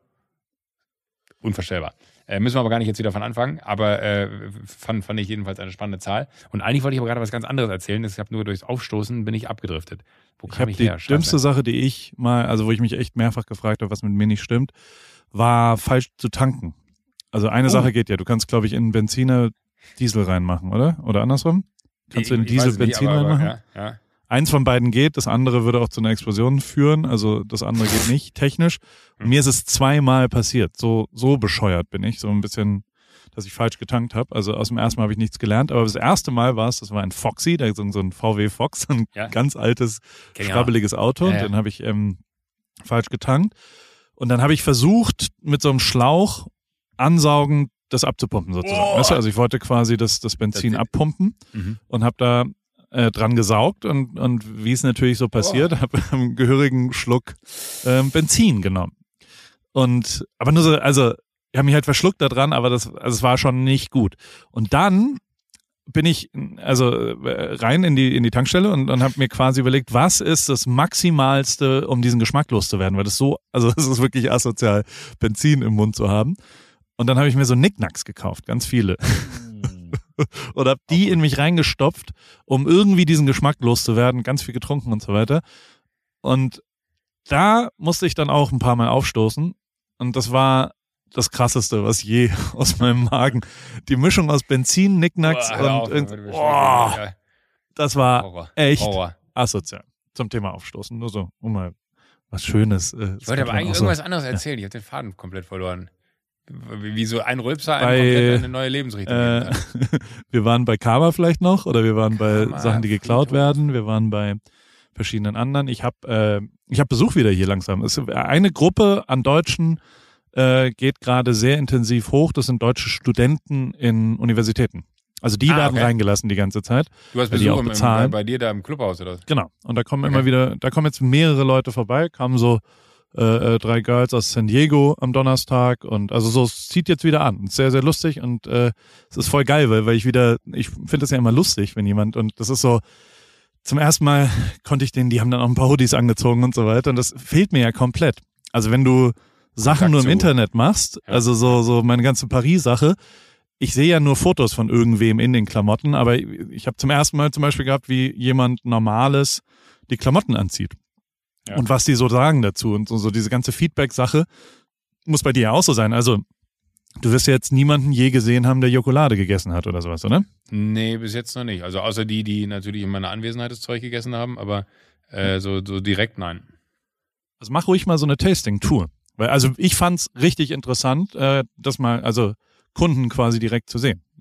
Unvorstellbar. Äh, müssen wir aber gar nicht jetzt wieder von anfangen, aber äh, fand, fand ich jedenfalls eine spannende Zahl. Und eigentlich wollte ich aber gerade was ganz anderes erzählen. Ich habe nur durchs Aufstoßen bin ich abgedriftet. Wo Ich kam habe ich die her? dümmste Sache, die ich mal, also wo ich mich echt mehrfach gefragt habe, was mit mir nicht stimmt, war falsch zu tanken. Also eine Oh. Sache geht ja, du kannst, glaube ich, in Benziner Diesel reinmachen, oder? Oder andersrum? Kannst du in Ich- ich weiß Diesel es nicht, Benzin aber- aber, reinmachen? Ja, ja. Eins von beiden geht, das andere würde auch zu einer Explosion führen, also das andere geht nicht technisch. Und mir ist es zweimal passiert, so so bescheuert bin ich, so ein bisschen, dass ich falsch getankt habe. Also aus dem ersten Mal habe ich nichts gelernt, aber das erste Mal war es, das war ein Foxy, da so, so ein V W Fox, ein Ja. ganz altes, Kenn ich auch. schrabbeliges Auto, Ja, und ja. dann habe ich ähm, falsch getankt und dann habe ich versucht, mit so einem Schlauch ansaugen, das abzupumpen sozusagen. Oh. Weißt du? Also ich wollte quasi das, das Benzin Das- abpumpen Mhm. und habe da äh, dran gesaugt und, und wie es natürlich so passiert, habe einen gehörigen Schluck ähm, Benzin genommen. Und aber nur so, also ich habe mich halt verschluckt da dran, aber das, also es war schon nicht gut. Und dann bin ich also äh, rein in die in die Tankstelle und, und habe mir quasi überlegt, was ist das Maximalste, um diesen Geschmack loszuwerden, weil das so, also es ist wirklich asozial, Benzin im Mund zu haben. Und dann habe ich mir so Nicknacks gekauft, ganz viele. Und habe die in mich reingestopft, um irgendwie diesen Geschmack loszuwerden, ganz viel getrunken und so weiter. Und da musste ich dann auch ein paar Mal aufstoßen. Und das war das Krasseste, was je aus meinem Magen. Die Mischung aus Benzin, Nicknacks Boah, hör auf, und, wird und mir oh, schlecht. Ja. das war Horror. echt Horror. asozial. Zum Thema Aufstoßen. Nur so, um mal was Schönes. Äh, Ich wollte aber eigentlich irgendwas anderes erzählen. Ich habe den Faden komplett verloren. Wie, wie so ein Rülpser einem Bei, komplett eine neue Lebensrichtung Äh, geben kann. wir waren bei Karma vielleicht noch oder wir waren bei Karma, Sachen, die geklaut Friedhof. werden. Wir waren bei verschiedenen anderen. Ich habe äh, ich hab Besuch wieder hier langsam. Es, eine Gruppe an Deutschen äh, geht gerade sehr intensiv hoch. Das sind deutsche Studenten in Universitäten. Also die Ah, werden okay. reingelassen die ganze Zeit. Du hast weil die Besuch auch im, im, bei, bezahlen. bei dir da im Clubhaus oder was? Genau. Und da kommen Okay. immer wieder, da kommen jetzt mehrere Leute vorbei, kamen so äh, äh, drei Girls aus San Diego am Donnerstag und also so, es zieht jetzt wieder an. Sehr, sehr lustig und äh, es ist voll geil, weil, weil ich wieder, ich finde das ja immer lustig, wenn jemand, und das ist so, zum ersten Mal konnte ich denen, die haben dann auch ein paar Hoodies angezogen und so weiter und das fehlt mir ja komplett. Also wenn du Sachen Kontakt nur im zu- Internet machst, Ja. also so, so meine ganze Paris-Sache, ich sehe ja nur Fotos von irgendwem in den Klamotten, aber ich habe zum ersten Mal zum Beispiel gehabt, wie jemand Normales die Klamotten anzieht. Ja. Und was die so sagen dazu und so, so diese ganze Feedback-Sache muss bei dir ja auch so sein. Also du wirst ja jetzt niemanden je gesehen haben, der Jokolade gegessen hat oder sowas, oder? Nee, bis jetzt noch nicht. Also außer die, die natürlich in meiner Anwesenheit das Zeug gegessen haben, aber äh, so, so direkt nein. Also mach ruhig mal so eine Tasting-Tour. Weil, also ich fand's richtig interessant, äh, das mal, also Kunden quasi direkt zu sehen.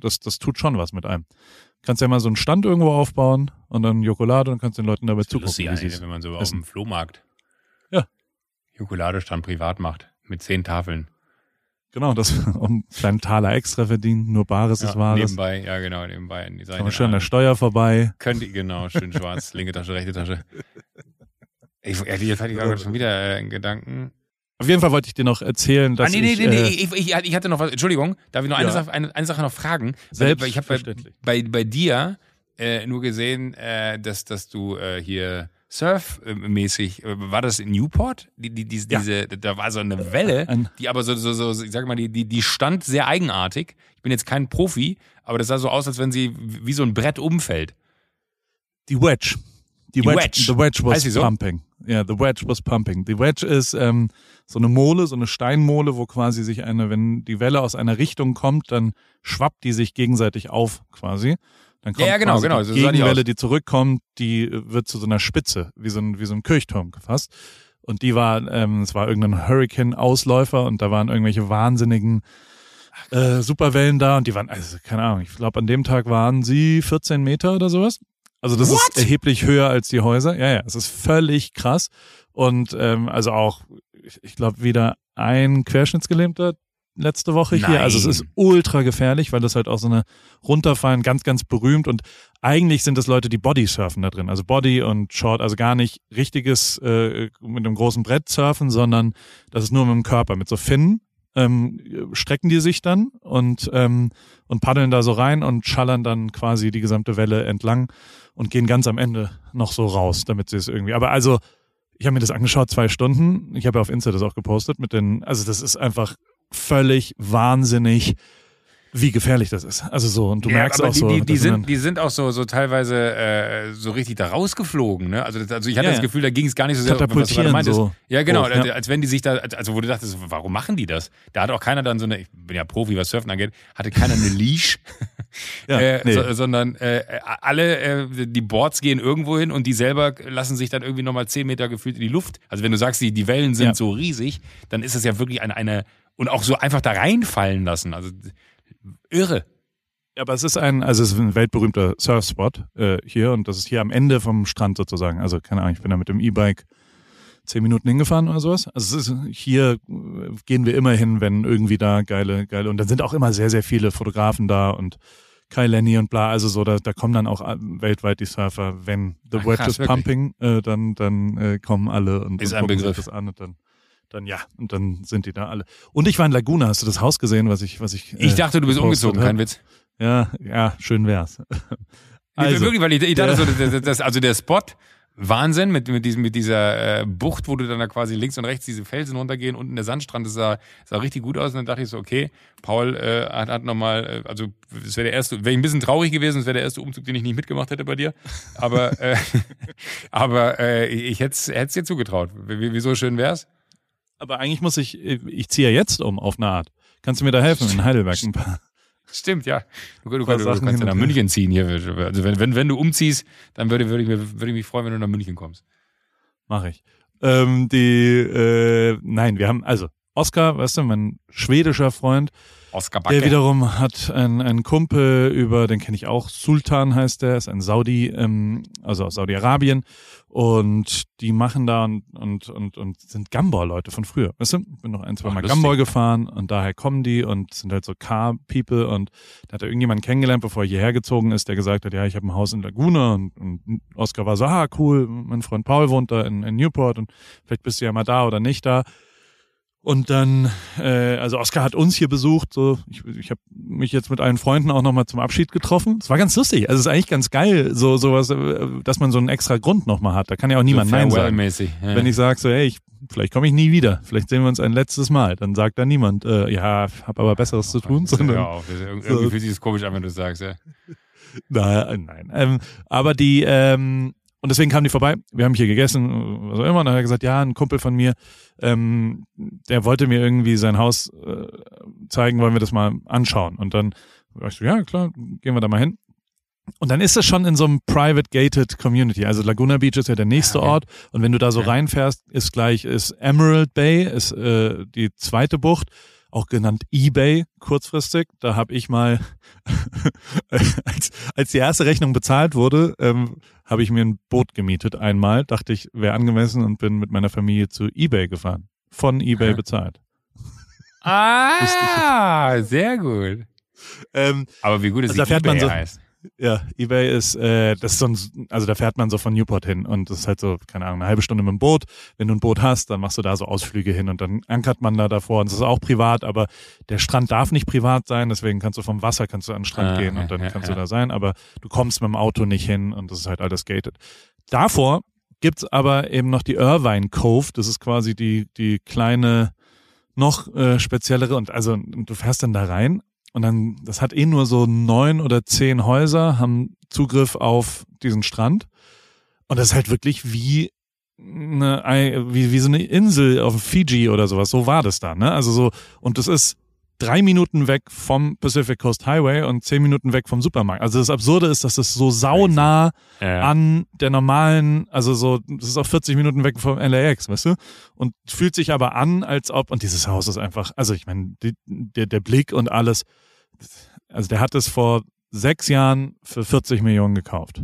das, das tut schon was mit einem. Kannst ja mal so einen Stand irgendwo aufbauen und dann Jokolade und kannst den Leuten dabei zugucken. Lustig wie sie eigentlich, es wenn man so auf essen. dem Flohmarkt Ja. Schokoladestand privat macht. Mit zehn Tafeln. Genau, das um einen kleinen Taler extra verdienen, nur Bares ist Wahres. Nebenbei, ja genau, nebenbei. Die Kann man schön an der Steuer vorbei. Könnt ihr, genau, schön schwarz, linke Tasche, rechte Tasche. Ich, jetzt hatte ich auch schon wieder äh, einen Gedanken. Auf jeden Fall wollte ich dir noch erzählen, dass ah, nee, nee, ich... nee, nee, äh, ich, ich, ich hatte noch was, Entschuldigung, darf ich noch eine, Ja. Sache, eine, eine Sache noch fragen? Weil, weil ich habe bei, Selbstverständlich. bei, bei dir äh, nur gesehen, äh, dass, dass du äh, hier surfmäßig, äh, war das in Newport? Die, die, die, Ja. diese, da war so eine Welle, Ein- die aber so, so, so, ich sag mal, die, die, die stand sehr eigenartig. Ich bin jetzt kein Profi, aber das sah so aus, als wenn sie wie so ein Brett umfällt. Die Wedge. Die, Die Wedge. Wedge. The Wedge was Heißt sie so? pumping. Ja, yeah, the Wedge was pumping. Die Wedge ist ähm, so eine Mole, so eine Steinmole, wo quasi sich eine, wenn die Welle aus einer Richtung kommt, dann schwappt die sich gegenseitig auf quasi. Dann kommt Ja, ja, genau, quasi genau, die so sah die Gegenwelle, aus. die zurückkommt, die wird zu so einer Spitze, wie so ein, wie so ein Kirchturm gefasst. Und die war, ähm, es war irgendein Hurricane-Ausläufer und da waren irgendwelche wahnsinnigen äh, Superwellen da und die waren, also keine Ahnung, ich glaube an dem Tag waren sie vierzehn Meter oder sowas. Also das What? ist erheblich höher als die Häuser. Ja, ja, es ist völlig krass. Und ähm, also auch, ich, ich glaube, wieder ein Querschnittsgelähmter letzte Woche hier. Nein. Also es ist ultra gefährlich, weil das halt auch so eine runterfallen, ganz, ganz berühmt. Und eigentlich sind es Leute, die Bodysurfen da drin. Also Body und Short, also gar nicht richtiges äh, mit einem großen Brett surfen, sondern das ist nur mit dem Körper, mit so Finnen. Ähm, strecken die sich dann und ähm, und paddeln da so rein und schallern dann quasi die gesamte Welle entlang und gehen ganz am Ende noch so raus, damit sie es irgendwie. Aber also, ich habe mir das angeschaut, zwei Stunden. Ich habe ja auf Insta das auch gepostet mit den. Also das ist einfach völlig wahnsinnig, wie gefährlich das ist. Also so, und du Ja, merkst aber auch die, so. Die, die, das sind, die sind auch so, so teilweise äh, so richtig da rausgeflogen. Ne? Also, das, also ich hatte Ja, das ja. Gefühl, da ging es gar nicht so sehr, was du gerade Katapultieren meintest. so Ja, genau. hoch, ja. Als wenn die sich da, also wo du dachtest, warum machen die das? Da hat auch keiner dann so eine, ich bin ja Profi, was Surfen angeht, hatte keiner eine Leash. Ja, äh, nee. so, sondern äh, alle, äh, die Boards gehen irgendwo hin und die selber lassen sich dann irgendwie nochmal zehn Meter gefühlt in die Luft. Also wenn du sagst, die, die Wellen sind Ja. so riesig, dann ist es ja wirklich eine, eine, und auch so einfach da reinfallen lassen. Also irre. Ja, aber es ist ein, also es ist ein weltberühmter Surfspot äh, hier und das ist hier am Ende vom Strand sozusagen. Also keine Ahnung, ich bin da mit dem E-Bike zehn Minuten hingefahren oder sowas. Also es ist, hier äh, gehen wir immer hin, wenn irgendwie da geile, geile, und dann sind auch immer sehr, sehr viele Fotografen da und Kai Lenny und bla, also so, da, da kommen dann auch äh, weltweit die Surfer, wenn The Ach, Wedge krass, is wirklich? pumping, äh, dann, dann äh, kommen alle und, Ist und ein gucken sich Begriff. das an und dann dann ja, und dann sind die da alle. Und ich war in Laguna, hast du das Haus gesehen, was ich, was ich. Ich äh, dachte, du bist gepostet umgezogen, hab? kein Witz. Ja, ja, schön wär's. Also, wirklich, weil ich, ich dachte der- so, das, das, also der Spot, Wahnsinn, mit, mit, diesem, mit dieser äh, Bucht, wo du dann da quasi links und rechts diese Felsen runtergehen, unten der Sandstrand, das sah, sah richtig gut aus. Und dann dachte ich so, okay, Paul äh, hat, hat nochmal, äh, also es wäre der erste, wäre ein bisschen traurig gewesen, es wäre der erste Umzug, den ich nicht mitgemacht hätte bei dir. Aber, äh, aber äh, ich hätte es dir zugetraut. Wie, wieso schön wär's? Aber eigentlich muss ich, ich ziehe ja jetzt um auf eine Art. Kannst du mir da helfen in Heidelberg ein paar? Stimmt, ja. Du, du, du, Paar du Sachen kannst ja hin nach und her. München ziehen hier. Also wenn, wenn, wenn du umziehst, dann würde, würde, ich, mir- würde ich mich freuen, wenn du nach München kommst. Mache ich. Ähm, die, äh, nein, wir haben, also Oskar, weißt du, mein schwedischer Freund, Oskar Backe. der wiederum hat einen, einen Kumpel über, den kenne ich auch, Sultan heißt der, ist ein Saudi, ähm, also aus Saudi-Arabien und die machen da und, und, und, und sind Gambor-Leute von früher, weißt du, bin noch ein, zwei Ach, Mal lustig. Gambor gefahren und daher kommen die und sind halt so Car-People und da hat er irgendjemanden kennengelernt, bevor er hierher gezogen ist, der gesagt hat, ja, ich habe ein Haus in Laguna und, und Oskar war so, ah, cool, mein Freund Paul wohnt da in, in Newport und vielleicht bist du ja mal da oder nicht da. Und dann, äh, also Oskar hat uns hier besucht, so ich, ich habe mich jetzt mit allen Freunden auch nochmal zum Abschied getroffen. Es war ganz lustig, also es ist eigentlich ganz geil, so sowas, äh, dass man so einen extra Grund nochmal hat. Da kann ja auch niemand so Nein sagen. Farewell-mäßig. Ja. Wenn ich sage so, hey, ich, vielleicht komme ich nie wieder, vielleicht sehen wir uns ein letztes Mal, dann sagt da niemand, äh, ja, hab aber Besseres zu tun, Ja, sondern auf. Das ist irgendwie so. fühlt sich das komisch an, wenn du das sagst, ja. Nein, nein. Ähm, aber die, ähm, und deswegen kamen die vorbei. Wir haben hier gegessen, was auch immer. Und dann hat er gesagt, ja, ein Kumpel von mir, ähm, der wollte mir irgendwie sein Haus äh, zeigen, wollen wir das mal anschauen. Und dann war ich so, ja, klar, gehen wir da mal hin. Und dann ist es schon in so einem private gated Community. Also Laguna Beach ist ja der nächste Okay. Ort. Und wenn du da so Okay. reinfährst, ist gleich, ist Emerald Bay, ist äh, die zweite Bucht. auch genannt eBay kurzfristig. Da habe ich mal, als, als die erste Rechnung bezahlt wurde, ähm, habe ich mir ein Boot gemietet einmal. Dachte ich, wäre angemessen und bin mit meiner Familie zu eBay gefahren. Von eBay Hä? bezahlt. Ah, sehr gut. Ähm, Aber wie gut es also da fährt eBay man so, heißt. Ja, eBay ist, äh, das ist so ein, also da fährt man so von Newport hin und das ist halt so, keine Ahnung, eine halbe Stunde mit dem Boot. Wenn du ein Boot hast, dann machst du da so Ausflüge hin und dann ankert man da davor und das ist auch privat, aber der Strand darf nicht privat sein, deswegen kannst du vom Wasser, kannst du an den Strand Ah, gehen und dann ja, kannst ja. du da sein, aber du kommst mit dem Auto nicht hin und das ist halt alles gated. Davor gibt's aber eben noch die Irvine Cove, das ist quasi die, die kleine, noch äh, speziellere und also du fährst dann da rein. Und dann, das hat eh nur so neun oder zehn Häuser, haben Zugriff auf diesen Strand. Und das ist halt wirklich wie eine, wie, wie so eine Insel auf Fiji oder sowas. So war das da, ne? Also so, und das ist drei Minuten weg vom Pacific Coast Highway und zehn Minuten weg vom Supermarkt. Also das Absurde ist, dass das so saunah Ja, ja. an der normalen, also so, das ist auch vierzig Minuten weg vom L A X, weißt du? Und fühlt sich aber an, als ob, und dieses Haus ist einfach, also ich meine, die, der, der Blick und alles, also der hat es vor sechs Jahren für vierzig Millionen gekauft.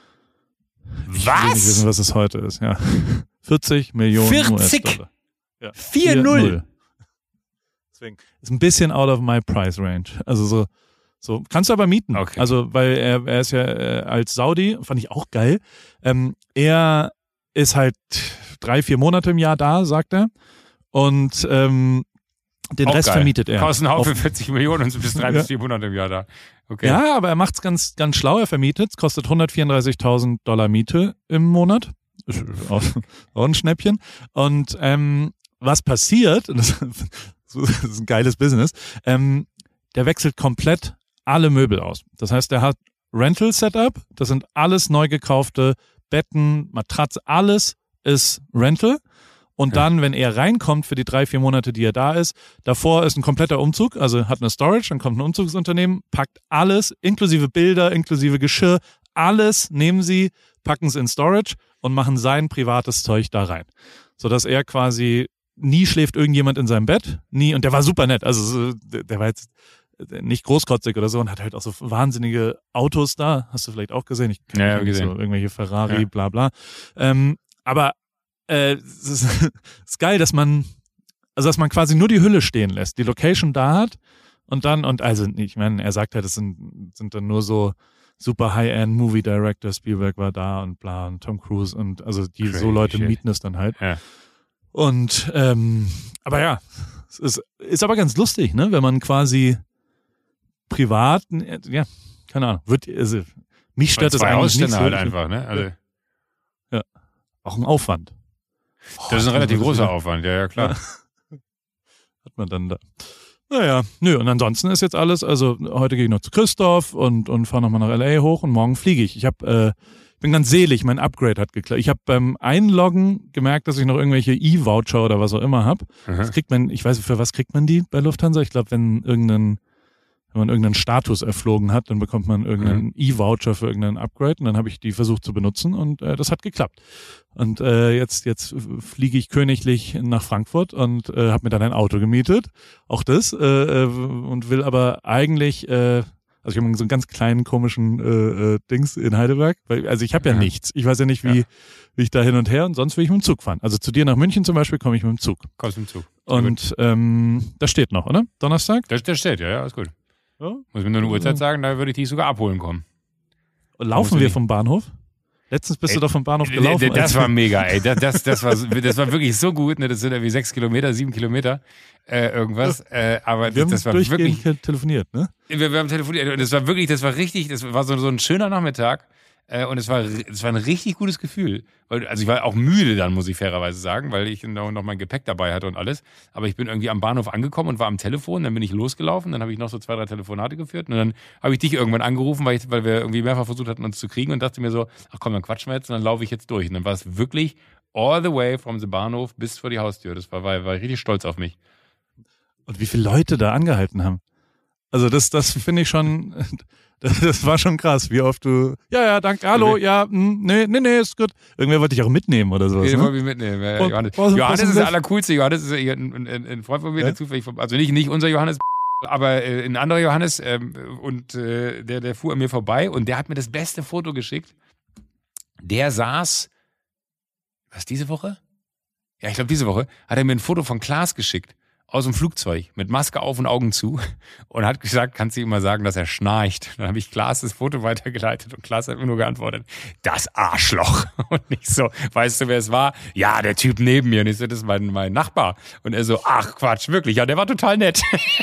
Ich will nicht wissen, Was? was es heute ist, ja. vierzig Millionen vierzig? U S-Dollar. Ja. vier null. Deswegen ist ein bisschen out of my price range. Also so, so kannst du aber mieten. Okay. Also weil er, er ist ja äh, als Saudi, fand ich auch geil. Ähm, er ist halt drei, vier Monate im Jahr da, sagt er. Und ähm, den Auch Rest geil. vermietet er. Kostet einen Auf- Haufen vierzig Millionen und du bist drei Ja. bis vier Monate im Jahr da. Okay. Ja, aber er macht's ganz, ganz schlau. Er vermietet. Es kostet hundertvierunddreißigtausend Dollar Miete im Monat. Ist auch, auch ein Schnäppchen. Und ähm, was passiert, und das, das ist ein geiles Business, ähm, der wechselt komplett alle Möbel aus. Das heißt, der hat Rental-Setup. Das sind alles neu gekaufte Betten, Matratze, alles ist Rental. Und dann, wenn er reinkommt für die drei, vier Monate, die er da ist, davor ist ein kompletter Umzug, also hat eine Storage, dann kommt ein Umzugsunternehmen, packt alles, inklusive Bilder, inklusive Geschirr, alles nehmen sie, packen es in Storage und machen sein privates Zeug da rein. Sodass er quasi, nie schläft irgendjemand in seinem Bett, nie, und der war super nett, also so, der der war jetzt nicht großkotzig oder so und hat halt auch so wahnsinnige Autos da, hast du vielleicht auch gesehen, ich Ja, ja, nicht gesehen. so irgendwelche Ferrari, Ja. bla bla. Ähm, aber äh, es ist, es ist geil, dass man, also dass man quasi nur die Hülle stehen lässt, die Location da hat und dann, und also ich meine, er sagt halt, es sind, sind dann nur so super High-End Movie Director, Spielberg war da und bla und Tom Cruise und also die Crazy so Leute shit. mieten es dann halt. Ja. Und ähm, aber ja, es ist, ist aber ganz lustig, ne, wenn man quasi privat, ja, keine Ahnung, wird, also mich stört das Zwei eigentlich nicht Hausstände so. halt einfach, ne? Also, Auch ein Aufwand. das ist ein relativ Oh, großer das- Aufwand, ja, ja, klar. Hat man dann da. Naja, nö, und ansonsten ist jetzt alles, also heute gehe ich noch zu Christoph und, und fahre nochmal nach L A hoch und morgen fliege ich. Ich hab, äh, bin ganz selig, mein Upgrade hat geklappt. Ich habe beim Einloggen gemerkt, dass ich noch irgendwelche E-Voucher oder was auch immer habe. Mhm. Das kriegt man, ich weiß, für was kriegt man die bei Lufthansa? Ich glaube, wenn irgendein, wenn man irgendeinen Status erflogen hat, dann bekommt man irgendeinen Mhm. E-Voucher für irgendeinen Upgrade und dann habe ich die versucht zu benutzen und äh, das hat geklappt. Und äh, jetzt jetzt fliege ich königlich nach Frankfurt und äh, habe mir dann ein Auto gemietet, auch das, äh, äh, und will aber eigentlich, äh, also ich habe so einen ganz kleinen komischen äh, äh, Dings in Heidelberg, weil, also ich habe ja Ja. nichts. Ich weiß ja nicht, wie, Ja. wie ich da hin und her und sonst will ich mit dem Zug fahren. Also zu dir nach München zum Beispiel komme ich mit dem Zug. Kommst im Zug. Sehr gut. Und ähm, das steht noch, oder? Donnerstag? Das, das steht, ja, ja, ist gut. Ja. Muss mir nur eine Uhrzeit sagen, da würde ich dich sogar abholen kommen. Laufen Musst du wir nicht. vom Bahnhof? Letztens bist Ey, du doch vom Bahnhof D- gelaufen. d- Das als- war mega, ey. Das, das, das, war, das war wirklich so gut, ne? Das sind irgendwie sechs Kilometer, sieben Kilometer, äh, irgendwas. Äh, aber wir das, das haben war wirklich. durchgehend telefoniert, ne? Wir, wir haben telefoniert und das war wirklich, das war richtig, das war so, so ein schöner Nachmittag. Äh, und es war, es war ein richtig gutes Gefühl. Weil, also ich war auch müde dann, muss ich fairerweise sagen, weil ich noch, noch mein Gepäck dabei hatte und alles. Aber ich bin irgendwie am Bahnhof angekommen und war am Telefon, dann bin ich losgelaufen, dann habe ich noch so zwei, drei Telefonate geführt und dann habe ich dich irgendwann angerufen, weil, ich, weil wir irgendwie mehrfach versucht hatten, uns zu kriegen und dachte mir so, ach komm, dann quatschen wir jetzt und dann laufe ich jetzt durch. Und dann war es wirklich all the way from the Bahnhof bis vor die Haustür. Das war, war, war ich richtig stolz auf mich. Und wie viele Leute da angehalten haben. Also das, das finde ich schon, das, das war schon krass, wie oft du, ja, ja, danke, hallo, ja, mh, nee, nee, nee, ist gut. Irgendwer wollte dich auch mitnehmen oder sowas, Den ne? wollte ich mitnehmen. Ja, Und- Johannes, was- Johannes was ist ist der das? Allercoolste. Johannes ist ein, ein, ein Freund von mir, Ja? der zufällig, vom- also nicht, nicht unser Johannes, aber äh, ein anderer Johannes ähm, und äh, der, der fuhr an mir vorbei und der hat mir das beste Foto geschickt. Der saß, was, diese Woche? Ja, ich glaube diese Woche, hat er mir ein Foto von Klaas geschickt. Aus dem Flugzeug, mit Maske auf und Augen zu und hat gesagt, kannst du ihm mal sagen, dass er schnarcht. Dann habe ich Klaas das Foto weitergeleitet und Klaas hat mir nur geantwortet, das Arschloch. Und ich so, weißt du, wer es war? Ja, der Typ neben mir. Und ich so, das ist mein, mein Nachbar. Und er so, ach Quatsch, wirklich? Ja, der war total nett.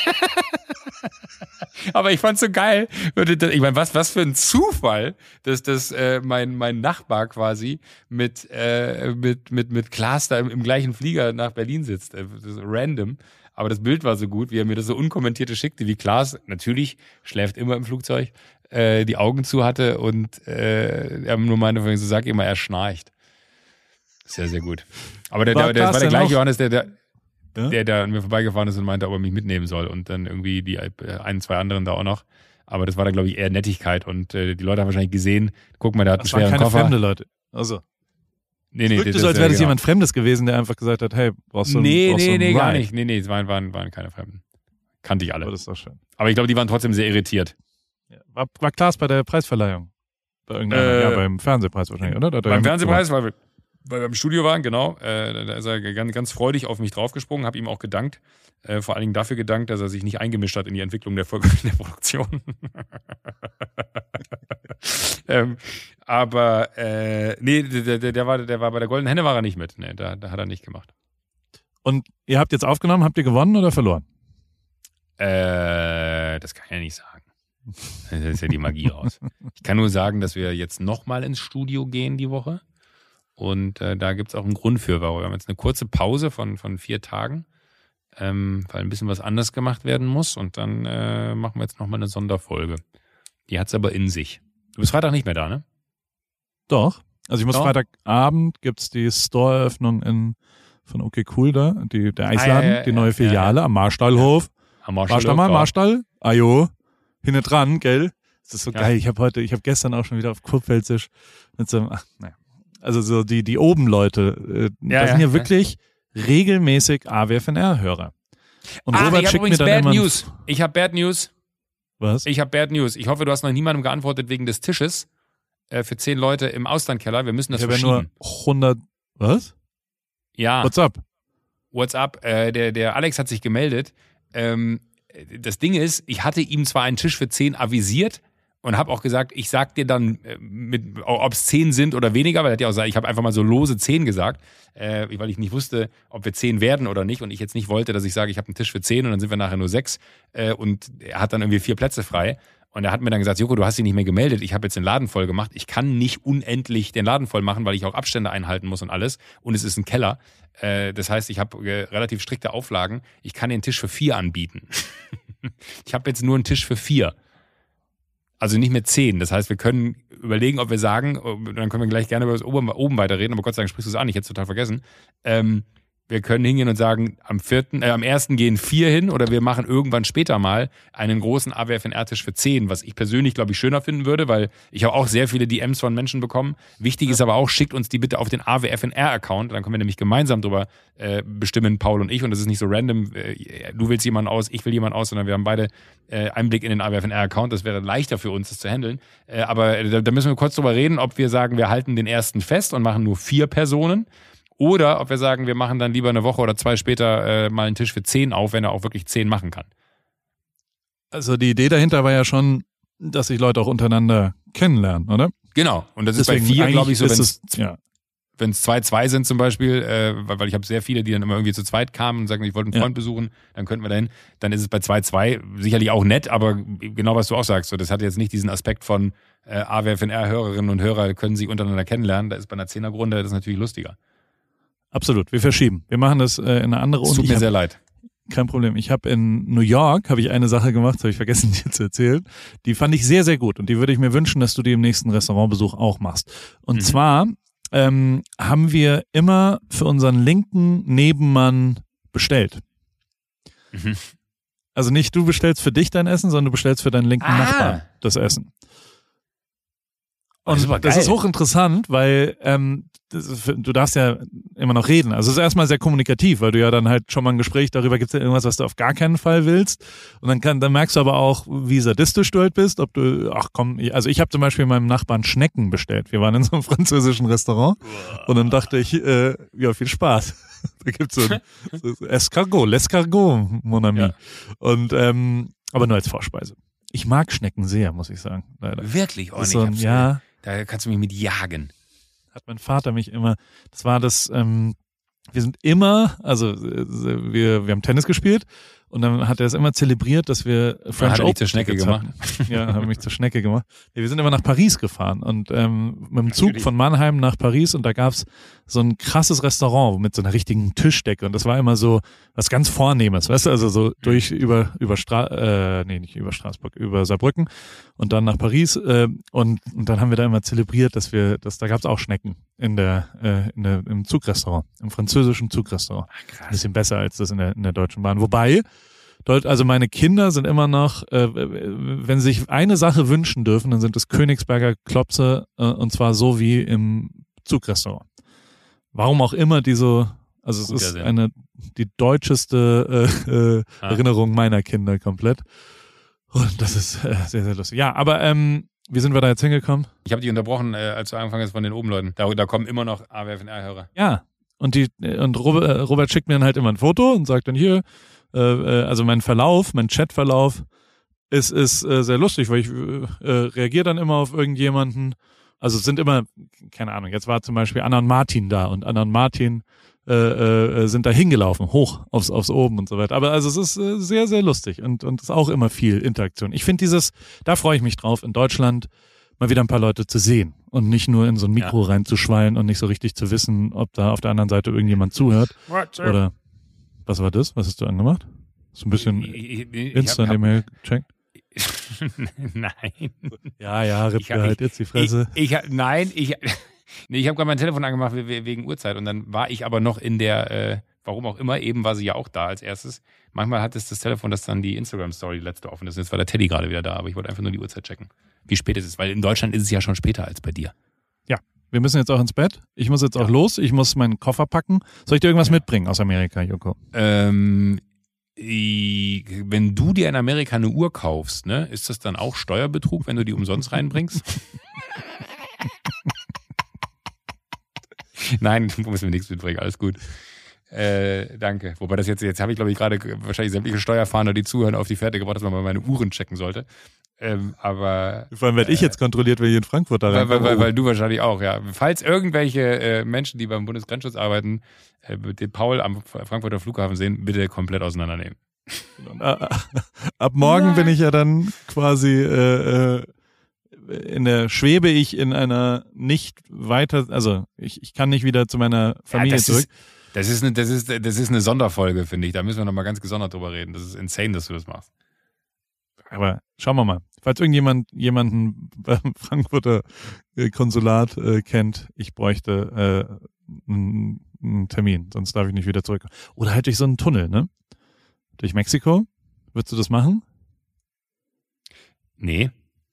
Aber ich fand's so geil. Ich meine, was, was für ein Zufall, dass das äh, mein, mein Nachbar quasi mit, äh, mit, mit, mit Klaas da im, im gleichen Flieger nach Berlin sitzt. Das ist random. Aber das Bild war so gut, wie er mir das so unkommentierte schickte, wie Klaas natürlich schläft immer im Flugzeug, äh, die Augen zu hatte und äh, er nur meinte, so sag immer, er schnarcht. Sehr, sehr gut. Aber der, War der, der, Klaas war der denn gleiche auch- Johannes, der, der, Ja? der da an mir vorbeigefahren ist und meinte, ob er mich mitnehmen soll und dann irgendwie die äh, ein, zwei anderen da auch noch. Aber das war dann, glaube ich, eher Nettigkeit und äh, die Leute haben wahrscheinlich gesehen, guck mal, der hat einen Das waren schweren keine Koffer. fremde Leute. Also, Nee, nee, wirkte das, so, als äh, wäre das genau. jemand Fremdes gewesen, der einfach gesagt hat, hey, brauchst du Nee, brauchst du nee, einen nee, gar Ride? nicht. Nee, nee, es waren, waren, waren keine Fremden. Kannte ich alle. Aber das ist doch schön. Aber ich glaube, die waren trotzdem sehr irritiert. Ja. War, war Klaas bei der Preisverleihung? Bei irgendeiner, Äh, ja, beim Fernsehpreis wahrscheinlich, oder? Da hat er Beim ja Fernsehpreis, weil wir, weil wir im Studio waren, genau. Äh, da da ist er ganz, ganz freudig auf mich draufgesprungen, habe ihm auch gedankt. Äh, vor allen Dingen dafür gedankt, dass er sich nicht eingemischt hat in die Entwicklung der, Folge, der Produktion. ähm, aber äh, nee, der, der, der, war, der war bei der Goldenen Henne war er nicht mit. Nee, da, da hat er nicht gemacht. Und ihr habt jetzt aufgenommen, habt ihr gewonnen oder verloren? Äh, das kann ich ja nicht sagen. Das ist ja die Magie raus. Ich kann nur sagen, dass wir jetzt nochmal ins Studio gehen die Woche. Und äh, da gibt es auch einen Grund für, warum wir haben jetzt eine kurze Pause von, von vier Tagen, ähm, weil ein bisschen was anders gemacht werden muss. Und dann äh, machen wir jetzt nochmal eine Sonderfolge. Die hat es aber in sich. Du bist Freitag nicht mehr da, ne? Doch. Also ich muss Doch. Freitagabend gibt's die Store-Eröffnung in von Okay Cool da, die, der Eisladen, Ah, ja, ja, die neue ja, Filiale ja. am Marstallhof. Am Warst du da mal, ja. Marstall? Ajo. Hinten dran, gell? Das ist so Ja. geil. Ich habe heute, ich habe gestern auch schon wieder auf Kurpfälzisch mit so einem, ach, naja. Also so die, die Oben-Leute, äh, Ja, das sind ja, ja wirklich regelmäßig A W F N R-Hörer. Und Ah, Robert ich habe schickt mir übrigens dann Bad immer ein- News. Ich habe Bad News. Was? Ich habe Bad News. Ich hoffe, du hast noch niemandem geantwortet wegen des Tisches äh, für zehn Leute im Auslandkeller. Wir müssen das Ich habe ja verschieben. nur hundert, was? Ja, What's up? what's up? Äh, der, der Alex hat sich gemeldet. Ähm, das Ding ist, ich hatte ihm zwar einen Tisch für zehn avisiert und habe auch gesagt, ich sag dir dann, äh, mit, ob es zehn sind oder weniger, weil er hat ja auch gesagt, ich habe einfach mal so lose zehn gesagt, äh, weil ich nicht wusste, ob wir zehn werden oder nicht und ich jetzt nicht wollte, dass ich sage, ich habe einen Tisch für zehn und dann sind wir nachher nur sechs äh, und er hat dann irgendwie vier Plätze frei. Und er hat mir dann gesagt, Joko, du hast dich nicht mehr gemeldet, ich habe jetzt den Laden voll gemacht. Ich kann nicht unendlich den Laden voll machen, weil ich auch Abstände einhalten muss und alles. Und es ist ein Keller. Äh, das heißt, ich habe äh, relativ strikte Auflagen. Ich kann den Tisch für vier anbieten. Ich habe jetzt nur einen Tisch für vier. Also nicht mehr zehn. Das heißt, wir können überlegen, ob wir sagen, dann können wir gleich gerne über das oben, oben weiterreden, aber Gott sei Dank sprichst du es an, ich hätte es total vergessen. Ähm, wir können hingehen und sagen, am vierten, äh, am ersten gehen vier hin oder wir machen irgendwann später mal einen großen A W F N R-Tisch für zehn, was ich persönlich, glaube ich, schöner finden würde, weil ich habe auch sehr viele D Ms von Menschen bekommen. Wichtig ist aber auch, schickt uns die bitte auf den A W F N R-Account, dann können wir nämlich gemeinsam drüber äh, bestimmen, Paul und ich, und das ist nicht so random, äh, du wählst jemanden aus, ich will jemanden aus, sondern wir haben beide äh, Einblick in den A W F N R-Account, das wäre leichter für uns, das zu handeln. Äh, aber äh, da, da müssen wir kurz drüber reden, ob wir sagen, wir halten den ersten fest und machen nur vier Personen. Oder ob wir sagen, wir machen dann lieber eine Woche oder zwei später äh, mal einen Tisch für zehn auf, wenn er auch wirklich zehn machen kann. Also die Idee dahinter war ja schon, dass sich Leute auch untereinander kennenlernen, oder? Genau. Und das Deswegen ist bei vier, eigentlich glaube ich, so, ist wenn es es, ja. wenn es zwei, zwei sind zum Beispiel, äh, weil, weil ich habe sehr viele, die dann immer irgendwie zu zweit kamen und sagen, ich wollte einen Ja. Freund besuchen, dann könnten wir dahin. Dann ist es bei zwei, zwei sicherlich auch nett, aber genau was du auch sagst, so, das hat jetzt nicht diesen Aspekt von äh, A W F N R-Hörerinnen und Hörer können sich untereinander kennenlernen. Da ist bei einer Zehnergrunde das natürlich lustiger. Absolut, wir verschieben. Wir machen das äh, in eine andere Es Runde. tut Ich mir hab- sehr leid. Kein Problem. Ich habe in New York habe ich eine Sache gemacht, habe ich vergessen dir zu erzählen. Die fand ich sehr, sehr gut und die würde ich mir wünschen, dass du die im nächsten Restaurantbesuch auch machst. Und Mhm. zwar ähm, haben wir immer für unseren linken Nebenmann bestellt. Mhm. Also nicht du bestellst für dich dein Essen, sondern du bestellst für deinen linken Ah. Nachbarn das Essen. Und Das ist aber das geil. ist hochinteressant, weil ähm, das ist, du darfst ja immer noch reden. Also es ist erstmal sehr kommunikativ, weil du ja dann halt schon mal ein Gespräch darüber, gibt es ja irgendwas, was du auf gar keinen Fall willst. Und dann kann, dann merkst du aber auch, wie sadistisch du halt bist, ob du, ach komm, also ich habe zum Beispiel meinem Nachbarn Schnecken bestellt. Wir waren in so einem französischen Restaurant und dann dachte ich, äh, ja, viel Spaß. Da gibt's so ein so Escargot, l'escargot, mon ami. Ja. Und ähm, aber nur als Vorspeise. Ich mag Schnecken sehr, muss ich sagen. Leider. Wirklich? Oh, Das ist nee, so ein, ich hab's- ja, Da kannst du mich mit jagen. hat mein Vater mich immer, das war das, ähm, wir sind immer, also äh, wir, wir haben Tennis gespielt und dann hat er es immer zelebriert, dass wir French hat er dich Open zur Schnecke Tickets gemacht? hatten. Ja, haben mich zur Schnecke gemacht. Ja, wir sind immer nach Paris gefahren und ähm, mit dem Zug Natürlich. von Mannheim nach Paris und da gab's so ein krasses Restaurant mit so einer richtigen Tischdecke und das war immer so was ganz Vornehmes, weißt du, also so durch über über Stra äh, nee, nicht über Straßburg, über Saarbrücken und dann nach Paris äh, und, und dann haben wir da immer zelebriert, dass wir, dass da gab's auch Schnecken in der, äh, in der im Zugrestaurant, im französischen Zugrestaurant. Ein Krass. bisschen besser als das in der in der Deutschen Bahn. Wobei Deut- also meine Kinder sind immer noch, äh, wenn sie sich eine Sache wünschen dürfen, dann sind es Königsberger Klopse äh, und zwar so wie im Zugrestaurant. Warum auch immer die so, also es Guter ist Sinn. eine die deutscheste äh, äh, Ah. Erinnerung meiner Kinder komplett. Und das ist äh, sehr, sehr lustig. Ja, aber ähm, wie sind wir da jetzt hingekommen? Ich habe dich unterbrochen, äh, als du angefangen hast von den oben-Leuten. Da, da kommen immer noch A W F N R-Hörer. Ja, und die und Robert, äh, Robert schickt mir dann halt immer ein Foto und sagt dann hier, äh, äh, also mein Verlauf, mein Chatverlauf ist ist äh, sehr lustig, weil ich äh, reagiere dann immer auf irgendjemanden. Also es sind immer, keine Ahnung, jetzt war zum Beispiel Anna und Martin da und Anna und Martin äh, äh, sind da hingelaufen, hoch aufs aufs oben und so weiter. Aber also es ist äh, sehr, sehr lustig und und ist auch immer viel Interaktion. Ich finde dieses, da freue ich mich drauf, in Deutschland mal wieder ein paar Leute zu sehen und nicht nur in so ein Mikro reinzuschwallen und nicht so richtig zu wissen, ob da auf der anderen Seite irgendjemand zuhört. Oder was war das? Was hast du angemacht? So ein bisschen Ich- ich- ich- Insta ich hab- nebenher gecheckt? Nein. Ja, ja, Ich Ripke hab- halt jetzt die Fresse. Ich, ich, hab- nein, ich, nee, ich habe gerade mein Telefon angemacht we- we- wegen Uhrzeit und dann war ich aber noch in der, äh, warum auch immer, eben war sie ja auch da als erstes. Manchmal hat es das Telefon, das dann die Instagram-Story die letzte offen ist. Jetzt war der Teddy gerade wieder da, aber ich wollte einfach nur die Uhrzeit checken. Wie spät es ist, weil in Deutschland ist es ja schon später als bei dir. Wir müssen jetzt auch ins Bett. Ich muss jetzt auch los. Ich muss meinen Koffer packen. Soll ich dir irgendwas mitbringen aus Amerika, Joko? Ähm, i- wenn du dir in Amerika eine Uhr kaufst, ne, ist das dann auch Steuerbetrug, wenn du die umsonst reinbringst? Nein, du musst mir nichts mitbringen, alles gut. Äh, danke. Wobei das jetzt, jetzt habe ich glaube ich gerade wahrscheinlich sämtliche Steuerfahnder, die zuhören, auf die Fährte gebracht, dass man mal meine Uhren checken sollte. Ähm, aber Vor allem werde ich jetzt kontrolliert, wer hier in Frankfurt da weil, weil, weil, reinkommt. weil du wahrscheinlich auch, ja. Falls irgendwelche äh, Menschen, die beim Bundesgrenzschutz arbeiten, äh, den Paul am Frankfurter Flughafen sehen, bitte komplett auseinandernehmen. Und, äh, ab morgen bin ich ja dann quasi äh, äh, in der schwebe ich in einer nicht weiter, also ich, ich kann nicht wieder zu meiner Familie das zurück. Ist, das, ist eine, das, ist, das ist eine Sonderfolge, finde ich. Da müssen wir nochmal ganz gesondert drüber reden. Das ist insane, dass du das machst. Aber schauen wir mal. Falls irgendjemand jemanden beim Frankfurter äh, Konsulat äh, kennt, ich bräuchte äh, einen, einen Termin, sonst darf ich nicht wieder zurück. Oder halt durch so einen Tunnel, ne? Durch Mexiko? Würdest du das machen? Nee.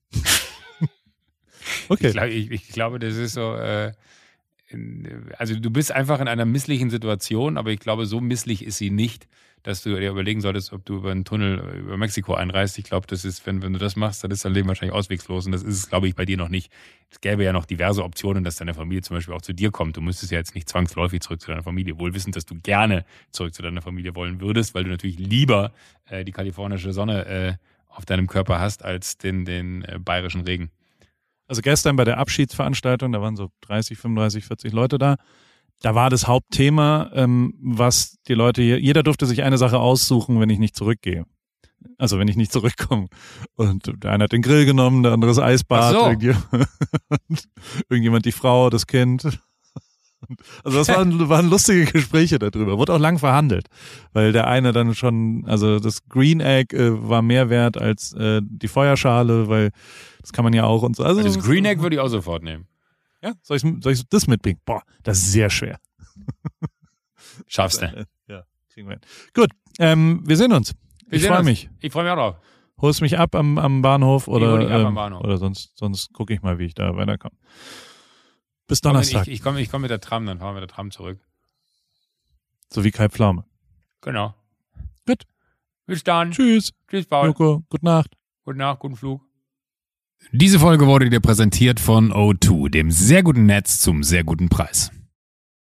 Okay. Ich, glaub, ich, ich glaube, das ist so, äh, in- also du bist einfach in einer misslichen Situation, aber ich glaube, so misslich ist sie nicht, dass du dir überlegen solltest, ob du über einen Tunnel über Mexiko einreist. Ich glaube, das ist, wenn, wenn du das machst, dann ist dein Leben wahrscheinlich auswegslos und das ist es, glaube ich, bei dir noch nicht. Es gäbe ja noch diverse Optionen, dass deine Familie zum Beispiel auch zu dir kommt. Du müsstest ja jetzt nicht zwangsläufig zurück zu deiner Familie, wohl wissend, dass du gerne zurück zu deiner Familie wollen würdest, weil du natürlich lieber äh, die kalifornische Sonne äh, auf deinem Körper hast, als den, den äh, bayerischen Regen. Also gestern bei der Abschiedsveranstaltung, da waren so dreißig, fünfunddreißig, vierzig Leute da. Da war das Hauptthema, ähm, was die Leute hier, jeder durfte sich eine Sache aussuchen, wenn ich nicht zurückgehe. Also wenn ich nicht zurückkomme. Und der eine hat den Grill genommen, der andere das Eisbad, Ach so. irgendjemand, irgendjemand die Frau, das Kind. Also das waren, waren lustige Gespräche darüber. Wurde auch lang verhandelt, weil der eine dann schon, also das Green Egg äh, war mehr wert als äh, die Feuerschale, weil das kann man ja auch und so. Also Das Green Egg würde ich auch sofort nehmen. ja, soll ich, soll ich das mitbringen? Boah, das ist sehr schwer. Schaffst du. Äh, Ja, kriegen wir hin. Gut, ähm, wir sehen uns. Wir Ich sehen freue uns. mich. Ich freue mich auch drauf. Holst mich ab am, am Bahnhof oder, hol dich ab am ähm, Bahnhof. oder sonst, sonst gucke ich mal, wie ich da weiterkomme. Bis Komm, Donnerstag. Ich, ich komme ich komm mit der Tram, dann fahren wir mit der Tram zurück. So wie Kai Pflaume. Genau. Gut. Bis dann. Tschüss. Tschüss, Paul. Joko, gute Nacht. Gute Nacht, guten Flug. Diese Folge wurde dir präsentiert von O zwei, dem sehr guten Netz zum sehr guten Preis.